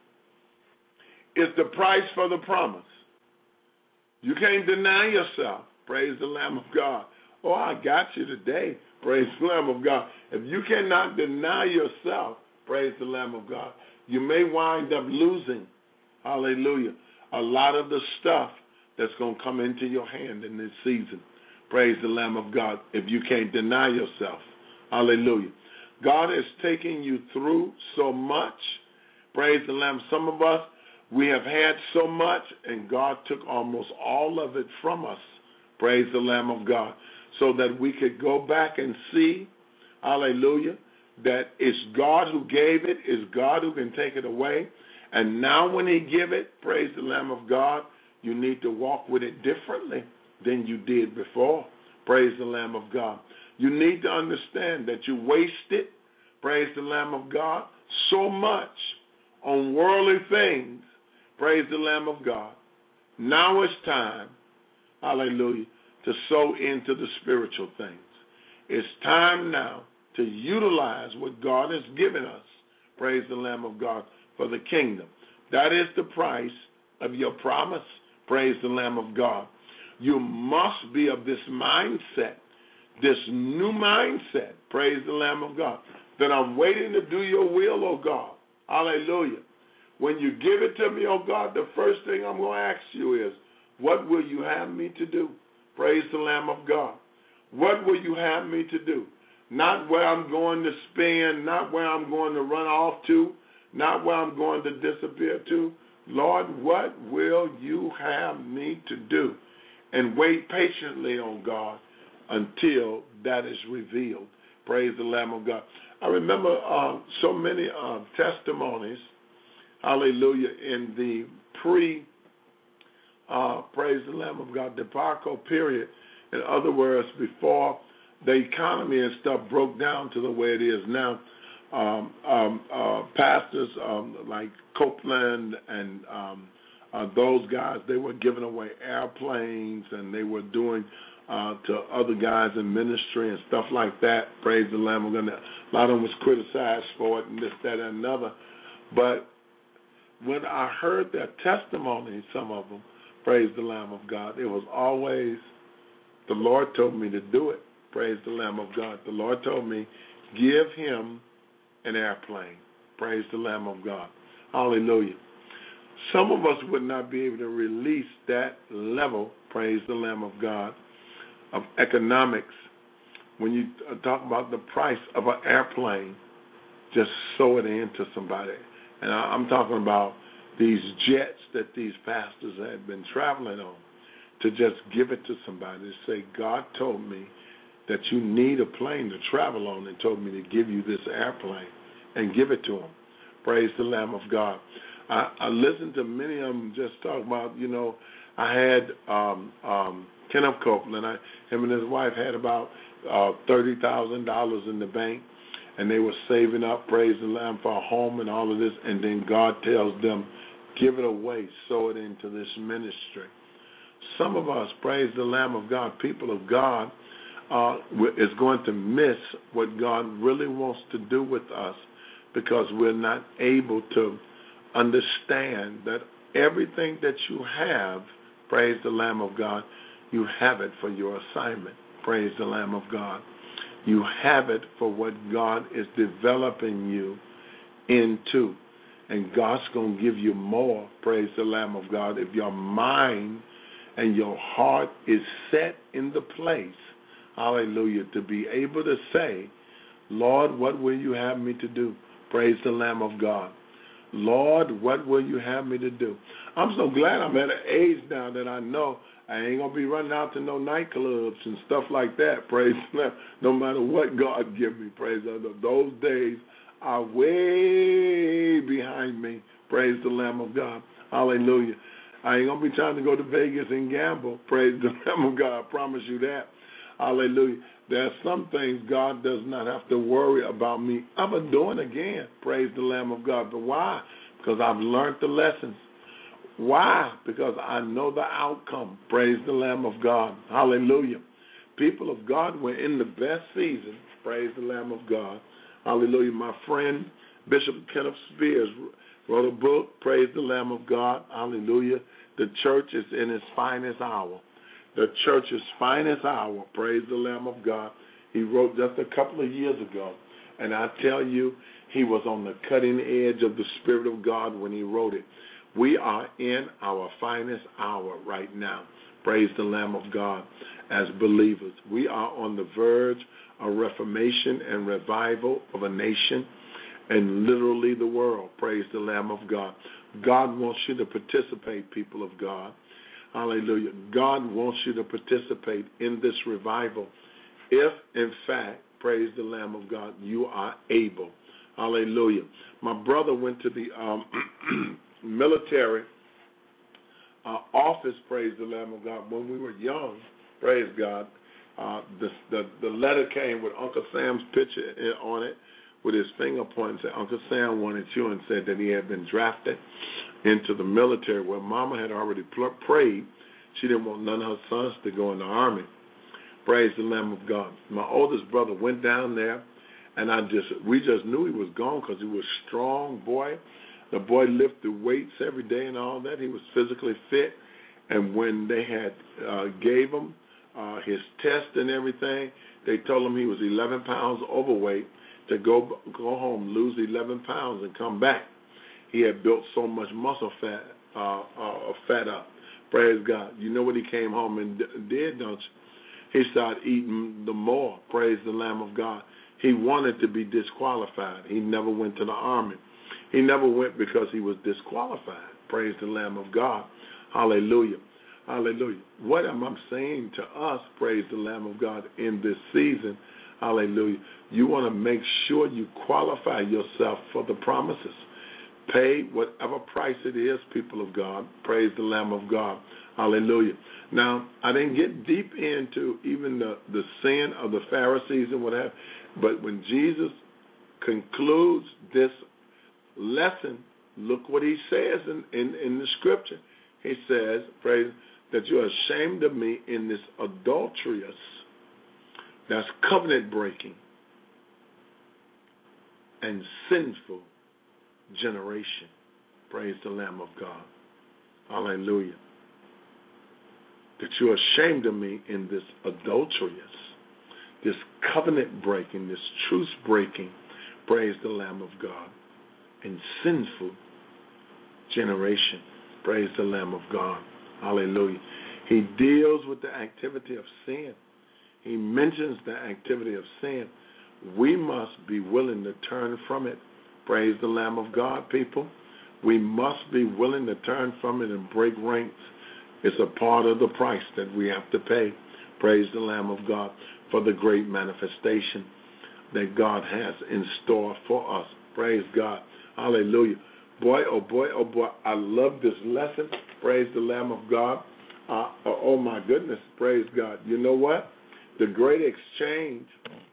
is the price for the promise. You can't deny yourself. Praise the Lamb of God. Oh, I got you today. Praise the Lamb of God. If you cannot deny yourself, praise the Lamb of God, you may wind up losing, hallelujah, a lot of the stuff that's going to come into your hand in this season. Praise the Lamb of God, if you can't deny yourself. Hallelujah. God is taking you through so much. Praise the Lamb. Some of us, we have had so much, and God took almost all of it from us. Praise the Lamb of God. So that we could go back and see, hallelujah, that it's God who gave it, it's God who can take it away. And now when he give it, praise the Lamb of God, you need to walk with it differently than you did before. Praise the Lamb of God. You need to understand that you wasted, praise the Lamb of God, so much on worldly things. Praise the Lamb of God. Now it's time, hallelujah, to sow into the spiritual things. It's time now to utilize what God has given us, praise the Lamb of God, for the kingdom. That is the price of your promise, praise the Lamb of God. You must be of this mindset, this new mindset, praise the Lamb of God, that I'm waiting to do your will, oh God. Hallelujah. When you give it to me, oh God, the first thing I'm going to ask you is, what will you have me to do? Praise the Lamb of God. What will you have me to do? Not where I'm going to spend, not where I'm going to run off to, not where I'm going to disappear to. Lord, what will you have me to do? And wait patiently on God until that is revealed. Praise the Lamb of God. I remember uh, so many uh, testimonies, hallelujah, in the pre, uh, praise the Lamb of God, debacle period. In other words, before the economy and stuff broke down to the way it is now, um, um, uh, pastors um, like Copeland and um, uh, those guys, they were giving away airplanes and they were doing uh, to other guys in ministry and stuff like that. Praise the Lamb of God. A lot of them was criticized for it and this, that, and another. But when I heard their testimony, some of them, praise the Lamb of God, it was always, the Lord told me to do it. Praise the Lamb of God. The Lord told me, give him an airplane. Praise the Lamb of God. Hallelujah. Some of us would not be able to release that level, praise the Lamb of God, of economics. When you talk about the price of an airplane, just sow it into somebody. And I'm talking about these jets that these pastors had been traveling on, to just give it to somebody, to say, God told me that you need a plane to travel on and told me to give you this airplane and give it to them. Praise the Lamb of God. I, I listened to many of them just talk about, you know, I had um, um, Kenneth Copeland, I, him and his wife had about uh, thirty thousand dollars in the bank, and they were saving up, praise the Lamb, for a home and all of this, and then God tells them, give it away, sow it into this ministry. Some of us, praise the Lamb of God, people of God, uh, is going to miss what God really wants to do with us because we're not able to understand that everything that you have, praise the Lamb of God, you have it for your assignment. Praise the Lamb of God. You have it for what God is developing you into. And God's going to give you more, praise the Lamb of God, if your mind and your heart is set in the place, hallelujah, to be able to say, Lord, what will you have me to do? Praise the Lamb of God. Lord, what will you have me to do? I'm so glad I'm at an age now that I know I ain't going to be running out to no nightclubs and stuff like that, praise the Lamb, no matter what God give me, praise the Lord. Those days are way behind me, praise the Lamb of God, hallelujah. I ain't going to be trying to go to Vegas and gamble, praise the Lamb of God, I promise you that, hallelujah. There are some things God does not have to worry about me. I'm going to do it again, praise the Lamb of God. But why? Because I've learned the lessons. Why? Because I know the outcome, praise the Lamb of God, hallelujah. People of God, we're in the best season, praise the Lamb of God, hallelujah. My friend Bishop Kenneth Spears wrote a book, praise the Lamb of God, hallelujah. The church is in its finest hour. The church's finest hour, praise the Lamb of God. He wrote just a couple of years ago, and I tell you, he was on the cutting edge of the Spirit of God when he wrote it. We are in our finest hour right now. Praise the Lamb of God. As believers, we are on the verge of reformation and revival of a nation and literally the world. Praise the Lamb of God. God wants you to participate, people of God. Hallelujah. God wants you to participate in this revival if, in fact, praise the Lamb of God, you are able. Hallelujah. My brother went to the um, military uh, office, praise the Lamb of God, when we were young, praise God. Uh, the, the the letter came with Uncle Sam's picture on it with his finger pointing. Said Uncle Sam wanted you and said that he had been drafted into the military where Mama had already pl- prayed. She didn't want none of her sons to go in the army. Praise the Lamb of God. My oldest brother went down there, and I just we just knew he was gone because he was a strong boy. The boy lifted weights every day and all that. He was physically fit. And when they had uh, gave him uh, his test and everything, they told him he was eleven pounds overweight to go go home, lose eleven pounds, and come back. He had built so much muscle fat, uh, uh, fat up. Praise God. You know what he came home and d- did, don't you? He started eating the more. Praise the Lamb of God. He wanted to be disqualified. He never went to the army. He never went because he was disqualified. Praise the Lamb of God. Hallelujah. Hallelujah. What am I saying to us, praise the Lamb of God, in this season? Hallelujah. You want to make sure you qualify yourself for the promises. Pay whatever price it is, people of God. Praise the Lamb of God. Hallelujah. Now, I didn't get deep into even the, the sin of the Pharisees and what have you, but when Jesus concludes this lesson, look what he says in, in, in the scripture. He says, praise, that you're ashamed of me in this adulterous, that's covenant breaking, and sinful generation. Praise the Lamb of God. Hallelujah. That you're ashamed of me in this adulterous, this covenant breaking, this truce breaking, praise the Lamb of God, and sinful generation. Praise the Lamb of God. Hallelujah. He deals with the activity of sin. He mentions the activity of sin. We must be willing to turn from it. Praise the Lamb of God, people. We must be willing to turn from it and break ranks. It's a part of the price that we have to pay. Praise the Lamb of God for the great manifestation that God has in store for us. Praise God. Hallelujah. Boy, oh boy, oh boy, I love this lesson. Praise the Lamb of God. Uh, oh, my goodness. Praise God. You know what? The great exchange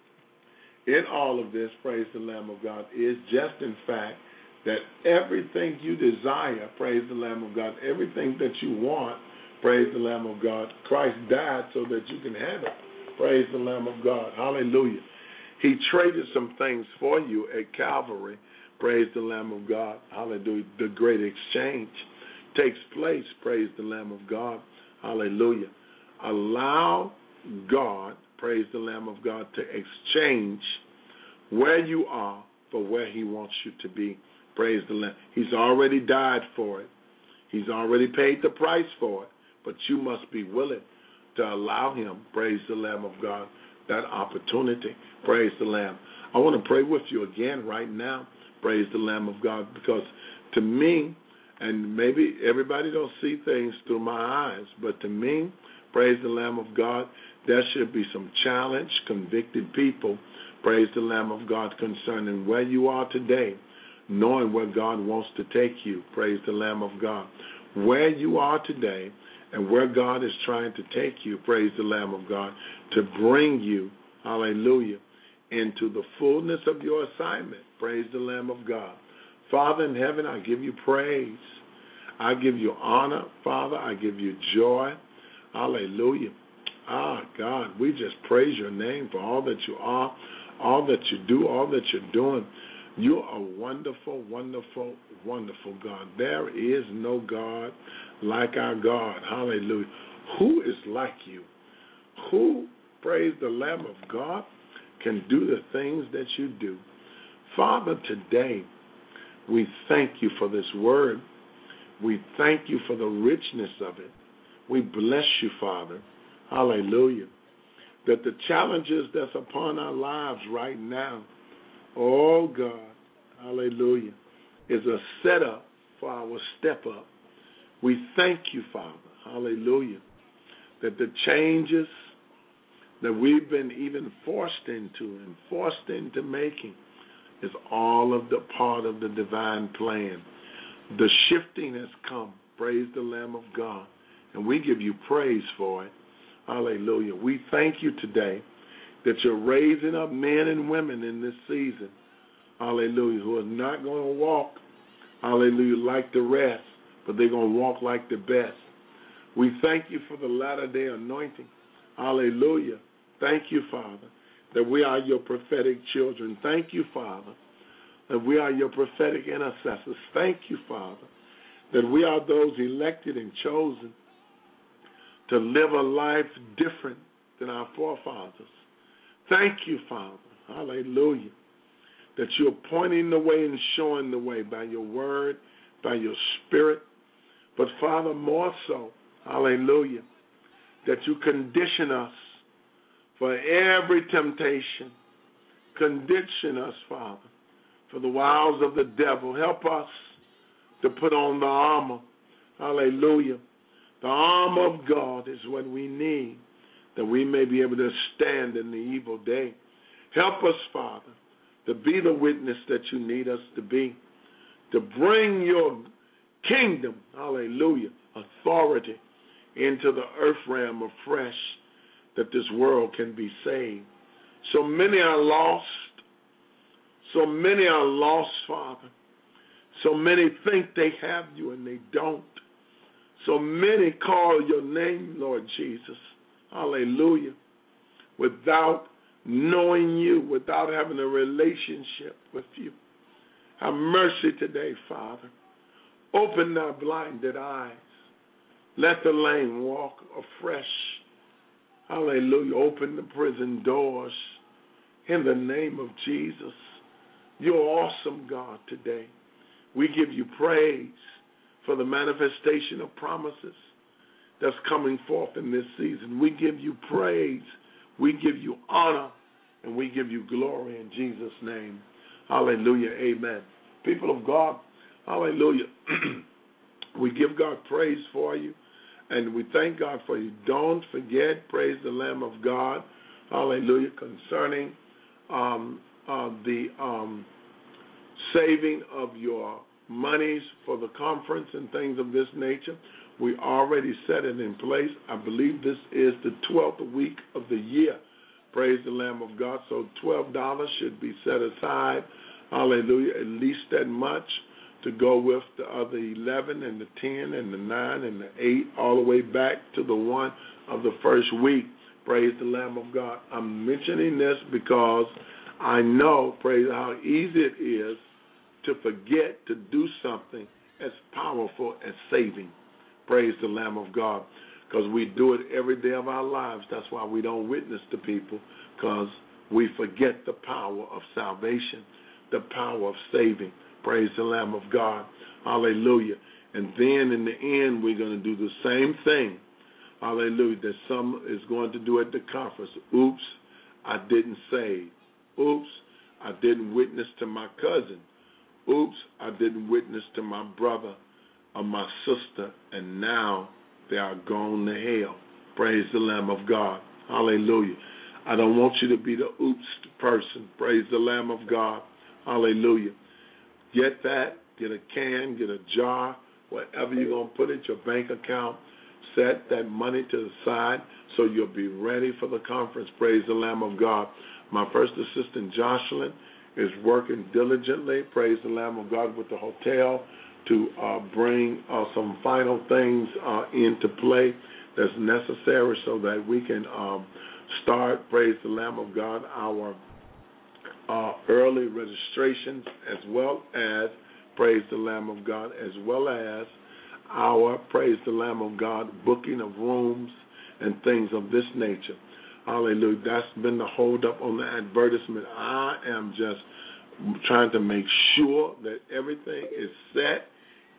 in all of this, praise the Lamb of God, is just in fact that everything you desire, praise the Lamb of God, everything that you want, praise the Lamb of God, Christ died so that you can have it. Praise the Lamb of God. Hallelujah. He traded some things for you at Calvary. Praise the Lamb of God. Hallelujah. The great exchange takes place. Praise the Lamb of God. Hallelujah. Allow God, praise the Lamb of God, to exchange where you are for where he wants you to be. Praise the Lamb. He's already died for it. He's already paid the price for it. But you must be willing to allow him, praise the Lamb of God, that opportunity. Praise the Lamb. I want to pray with you again right now. Praise the Lamb of God, because to me, and maybe everybody don't see things through my eyes, but to me, praise the Lamb of God, there should be some challenged, convicted people, praise the Lamb of God, concerning where you are today, knowing where God wants to take you, praise the Lamb of God. Where you are today and where God is trying to take you, praise the Lamb of God, to bring you, hallelujah, into the fullness of your assignment, praise the Lamb of God. Father in heaven, I give you praise. I give you honor, Father. I give you joy. Hallelujah. Ah, God, we just praise your name for all that you are, all that you do, all that you're doing. You are wonderful, wonderful, wonderful God. There is no God like our God. Hallelujah. Who is like you? Who, praise the Lamb of God, can do the things that you do? Father, today we thank you for this word. We thank you for the richness of it. We bless you, Father. Hallelujah. That the challenges that's upon our lives right now, oh God, hallelujah, is a setup for our step up. We thank you, Father, hallelujah, that the changes that we've been even forced into and forced into making is all of the part of the divine plan. The shifting has come. Praise the Lamb of God. And we give you praise for it. Hallelujah. We thank you today that you're raising up men and women in this season, hallelujah, who are not going to walk, hallelujah, like the rest, but they're going to walk like the best. We thank you for the latter-day anointing. Hallelujah. Thank you, Father, that we are your prophetic children. Thank you, Father, that we are your prophetic intercessors. Thank you, Father, that we are those elected and chosen to live a life different than our forefathers. Thank you, Father, hallelujah, that you're pointing the way and showing the way by your word, by your spirit. But, Father, more so, hallelujah, that you condition us for every temptation. Condition us, Father, for the wiles of the devil. Help us to put on the armor, hallelujah. The armor of God is what we need, that we may be able to stand in the evil day. Help us, Father, to be the witness that you need us to be, to bring your kingdom, hallelujah, authority into the earth realm afresh, that this world can be saved. So many are lost. So many are lost, Father. So many think they have you and they don't. So many call your name, Lord Jesus, hallelujah, without knowing you, without having a relationship with you. Have mercy today, Father. Open our blinded eyes. Let the lame walk afresh. Hallelujah. Open the prison doors in the name of Jesus. You're awesome, God, today. We give you praise for the manifestation of promises that's coming forth in this season. We give you praise. We give you honor. And we give you glory in Jesus' name. Hallelujah. Amen. People of God, hallelujah. We give God praise for you. And we thank God for you. Don't forget, praise the Lamb of God, hallelujah, concerning um, uh, the um, saving of your monies for the conference and things of this nature. We already set it in place. I believe this is the twelfth week of the year. Praise the Lamb of God. So twelve dollars should be set aside, hallelujah, at least that much, to go with the other eleven and the ten and the nine and the eight, all the way back to the one of the first week. Praise the Lamb of God. I'm mentioning this because I know, praise, how easy it is to forget to do something as powerful as saving. Praise the Lamb of God. Because we do it every day of our lives. That's why we don't witness to people, because we forget the power of salvation, the power of saving. Praise the Lamb of God. Hallelujah. And then in the end, we're going to do the same thing. Hallelujah. That some is going to do at the conference. Oops, I didn't save. Oops, I didn't witness to my cousin. Oops, I didn't witness to my brother or my sister, and now they are gone to hell. Praise the Lamb of God. Hallelujah. I don't want you to be the oops person. Praise the Lamb of God. Hallelujah. Get that. Get a can, get a jar, whatever you're going to put it, your bank account. Set that money to the side so you'll be ready for the conference. Praise the Lamb of God. My first assistant, Jocelyn, is working diligently, praise the Lamb of God, with the hotel to uh, bring uh, some final things uh, into play that's necessary so that we can um, start, praise the Lamb of God, our uh, early registrations, as well as, praise the Lamb of God, as well as our, praise the Lamb of God, booking of rooms and things of this nature. Hallelujah. That's been the hold up on the advertisement. I am just trying to make sure that everything is set,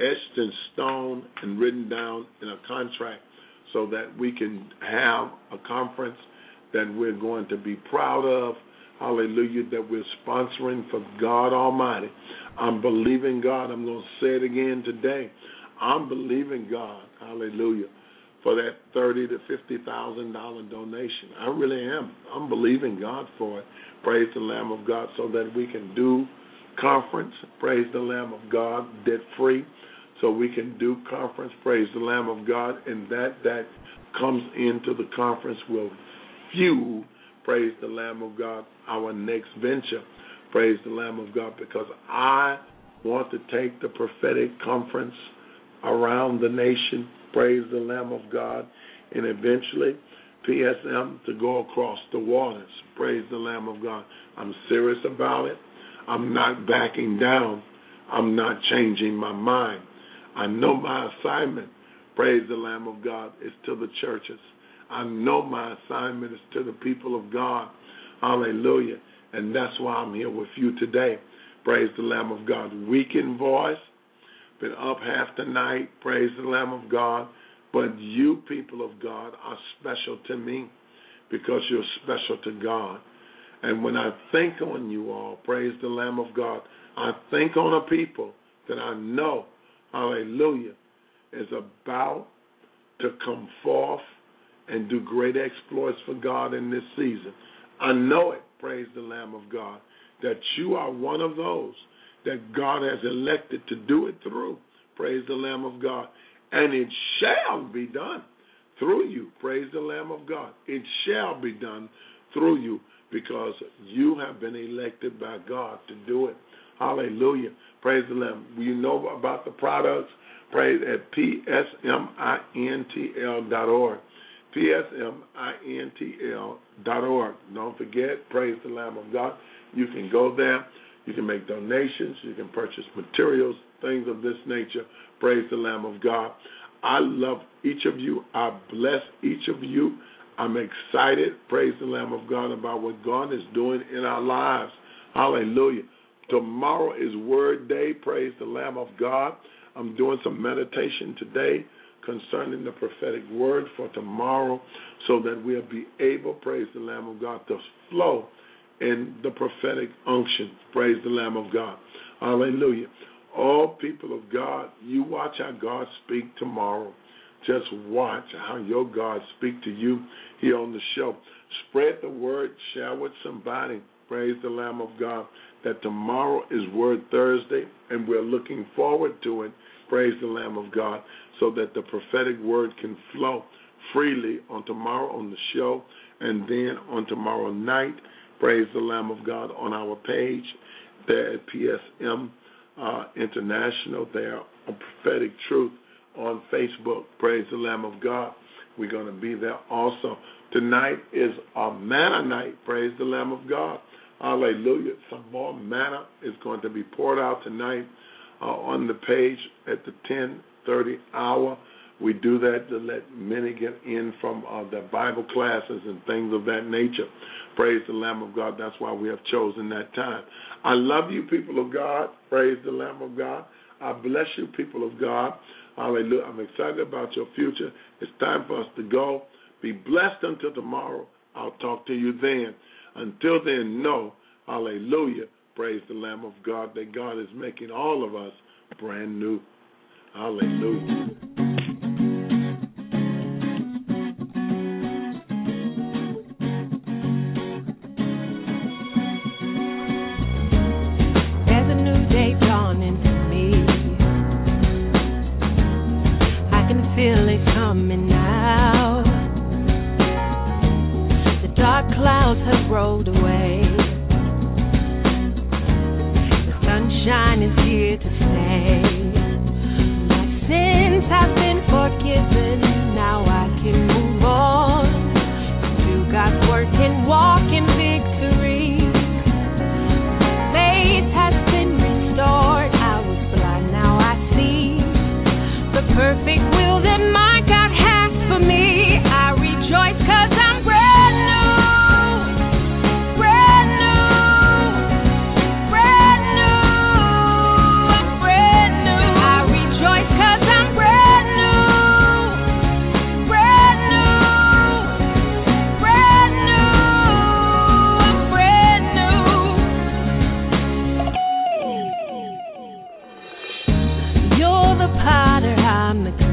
etched in stone and written down in a contract so that we can have a conference that we're going to be proud of. Hallelujah, that we're sponsoring for God Almighty. I'm believing God. I'm going to say it again today. I'm believing God, hallelujah, for that thirty thousand to fifty thousand dollars donation. I really am. I'm believing God for it. Praise the Lamb of God, so that we can do conference. Praise the Lamb of God, debt free, so we can do conference. Praise the Lamb of God, and that that comes into the conference will fuel, praise the Lamb of God, our next venture. Praise the Lamb of God, because I want to take the prophetic conference around the nation. Praise the Lamb of God, and eventually P S M to go across the waters. Praise the Lamb of God. I'm serious about it. I'm not backing down. I'm not changing my mind. I know my assignment, praise the Lamb of God, is to the churches. I know my assignment is to the people of God. Hallelujah. And that's why I'm here with you today. Praise the Lamb of God. Weak in voice, been up half the night. Praise the Lamb of God. But you, people of God, are special to me because you're special to God. And when I think on you all, praise the Lamb of God, I think on a people that I know, hallelujah, is about to come forth and do great exploits for God in this season. I know it, praise the Lamb of God, that you are one of those that God has elected to do it through. Praise the Lamb of God. And it shall be done through you. Praise the Lamb of God. It shall be done through you because you have been elected by God to do it. Hallelujah. Praise the Lamb. You know about the products? Praise at P S M I N T L dot org. P S M I N T L dot org. Don't forget, praise the Lamb of God. You can go there. You can make donations. You can purchase materials, things of this nature. Praise the Lamb of God. I love each of you. I bless each of you. I'm excited, praise the Lamb of God, about what God is doing in our lives. Hallelujah. Tomorrow is Word Day, praise the Lamb of God. I'm doing some meditation today concerning the prophetic word for tomorrow so that we'll be able, praise the Lamb of God, to flow in the prophetic unction. Praise the Lamb of God. Hallelujah. All people of God, you watch how God speak tomorrow. Just watch how your God speak to you here on the show. Spread the word. Share with somebody. Praise the Lamb of God. That tomorrow is Word Thursday, and we're looking forward to it. Praise the Lamb of God, so that the prophetic word can flow freely on tomorrow on the show, and then on tomorrow night, praise the Lamb of God, on our page there at P S M uh, International, there, a prophetic truth on Facebook. Praise the Lamb of God. We're going to be there also. Tonight is a manna night. Praise the Lamb of God. Hallelujah. Some more manna is going to be poured out tonight uh, on the page at the ten thirty hour. We do that to let many get in from uh, their Bible classes and things of that nature. Praise the Lamb of God. That's why we have chosen that time. I love you, people of God. Praise the Lamb of God. I bless you, people of God. Hallelujah. I'm excited about your future. It's time for us to go. Be blessed until tomorrow. I'll talk to you then. Until then, know, hallelujah, praise the Lamb of God, that God is making all of us brand new. Hallelujah. There's a new day dawning for me. I can feel it coming now. The dark clouds have rolled away. The sunshine is here to stay. My sins have on the ground.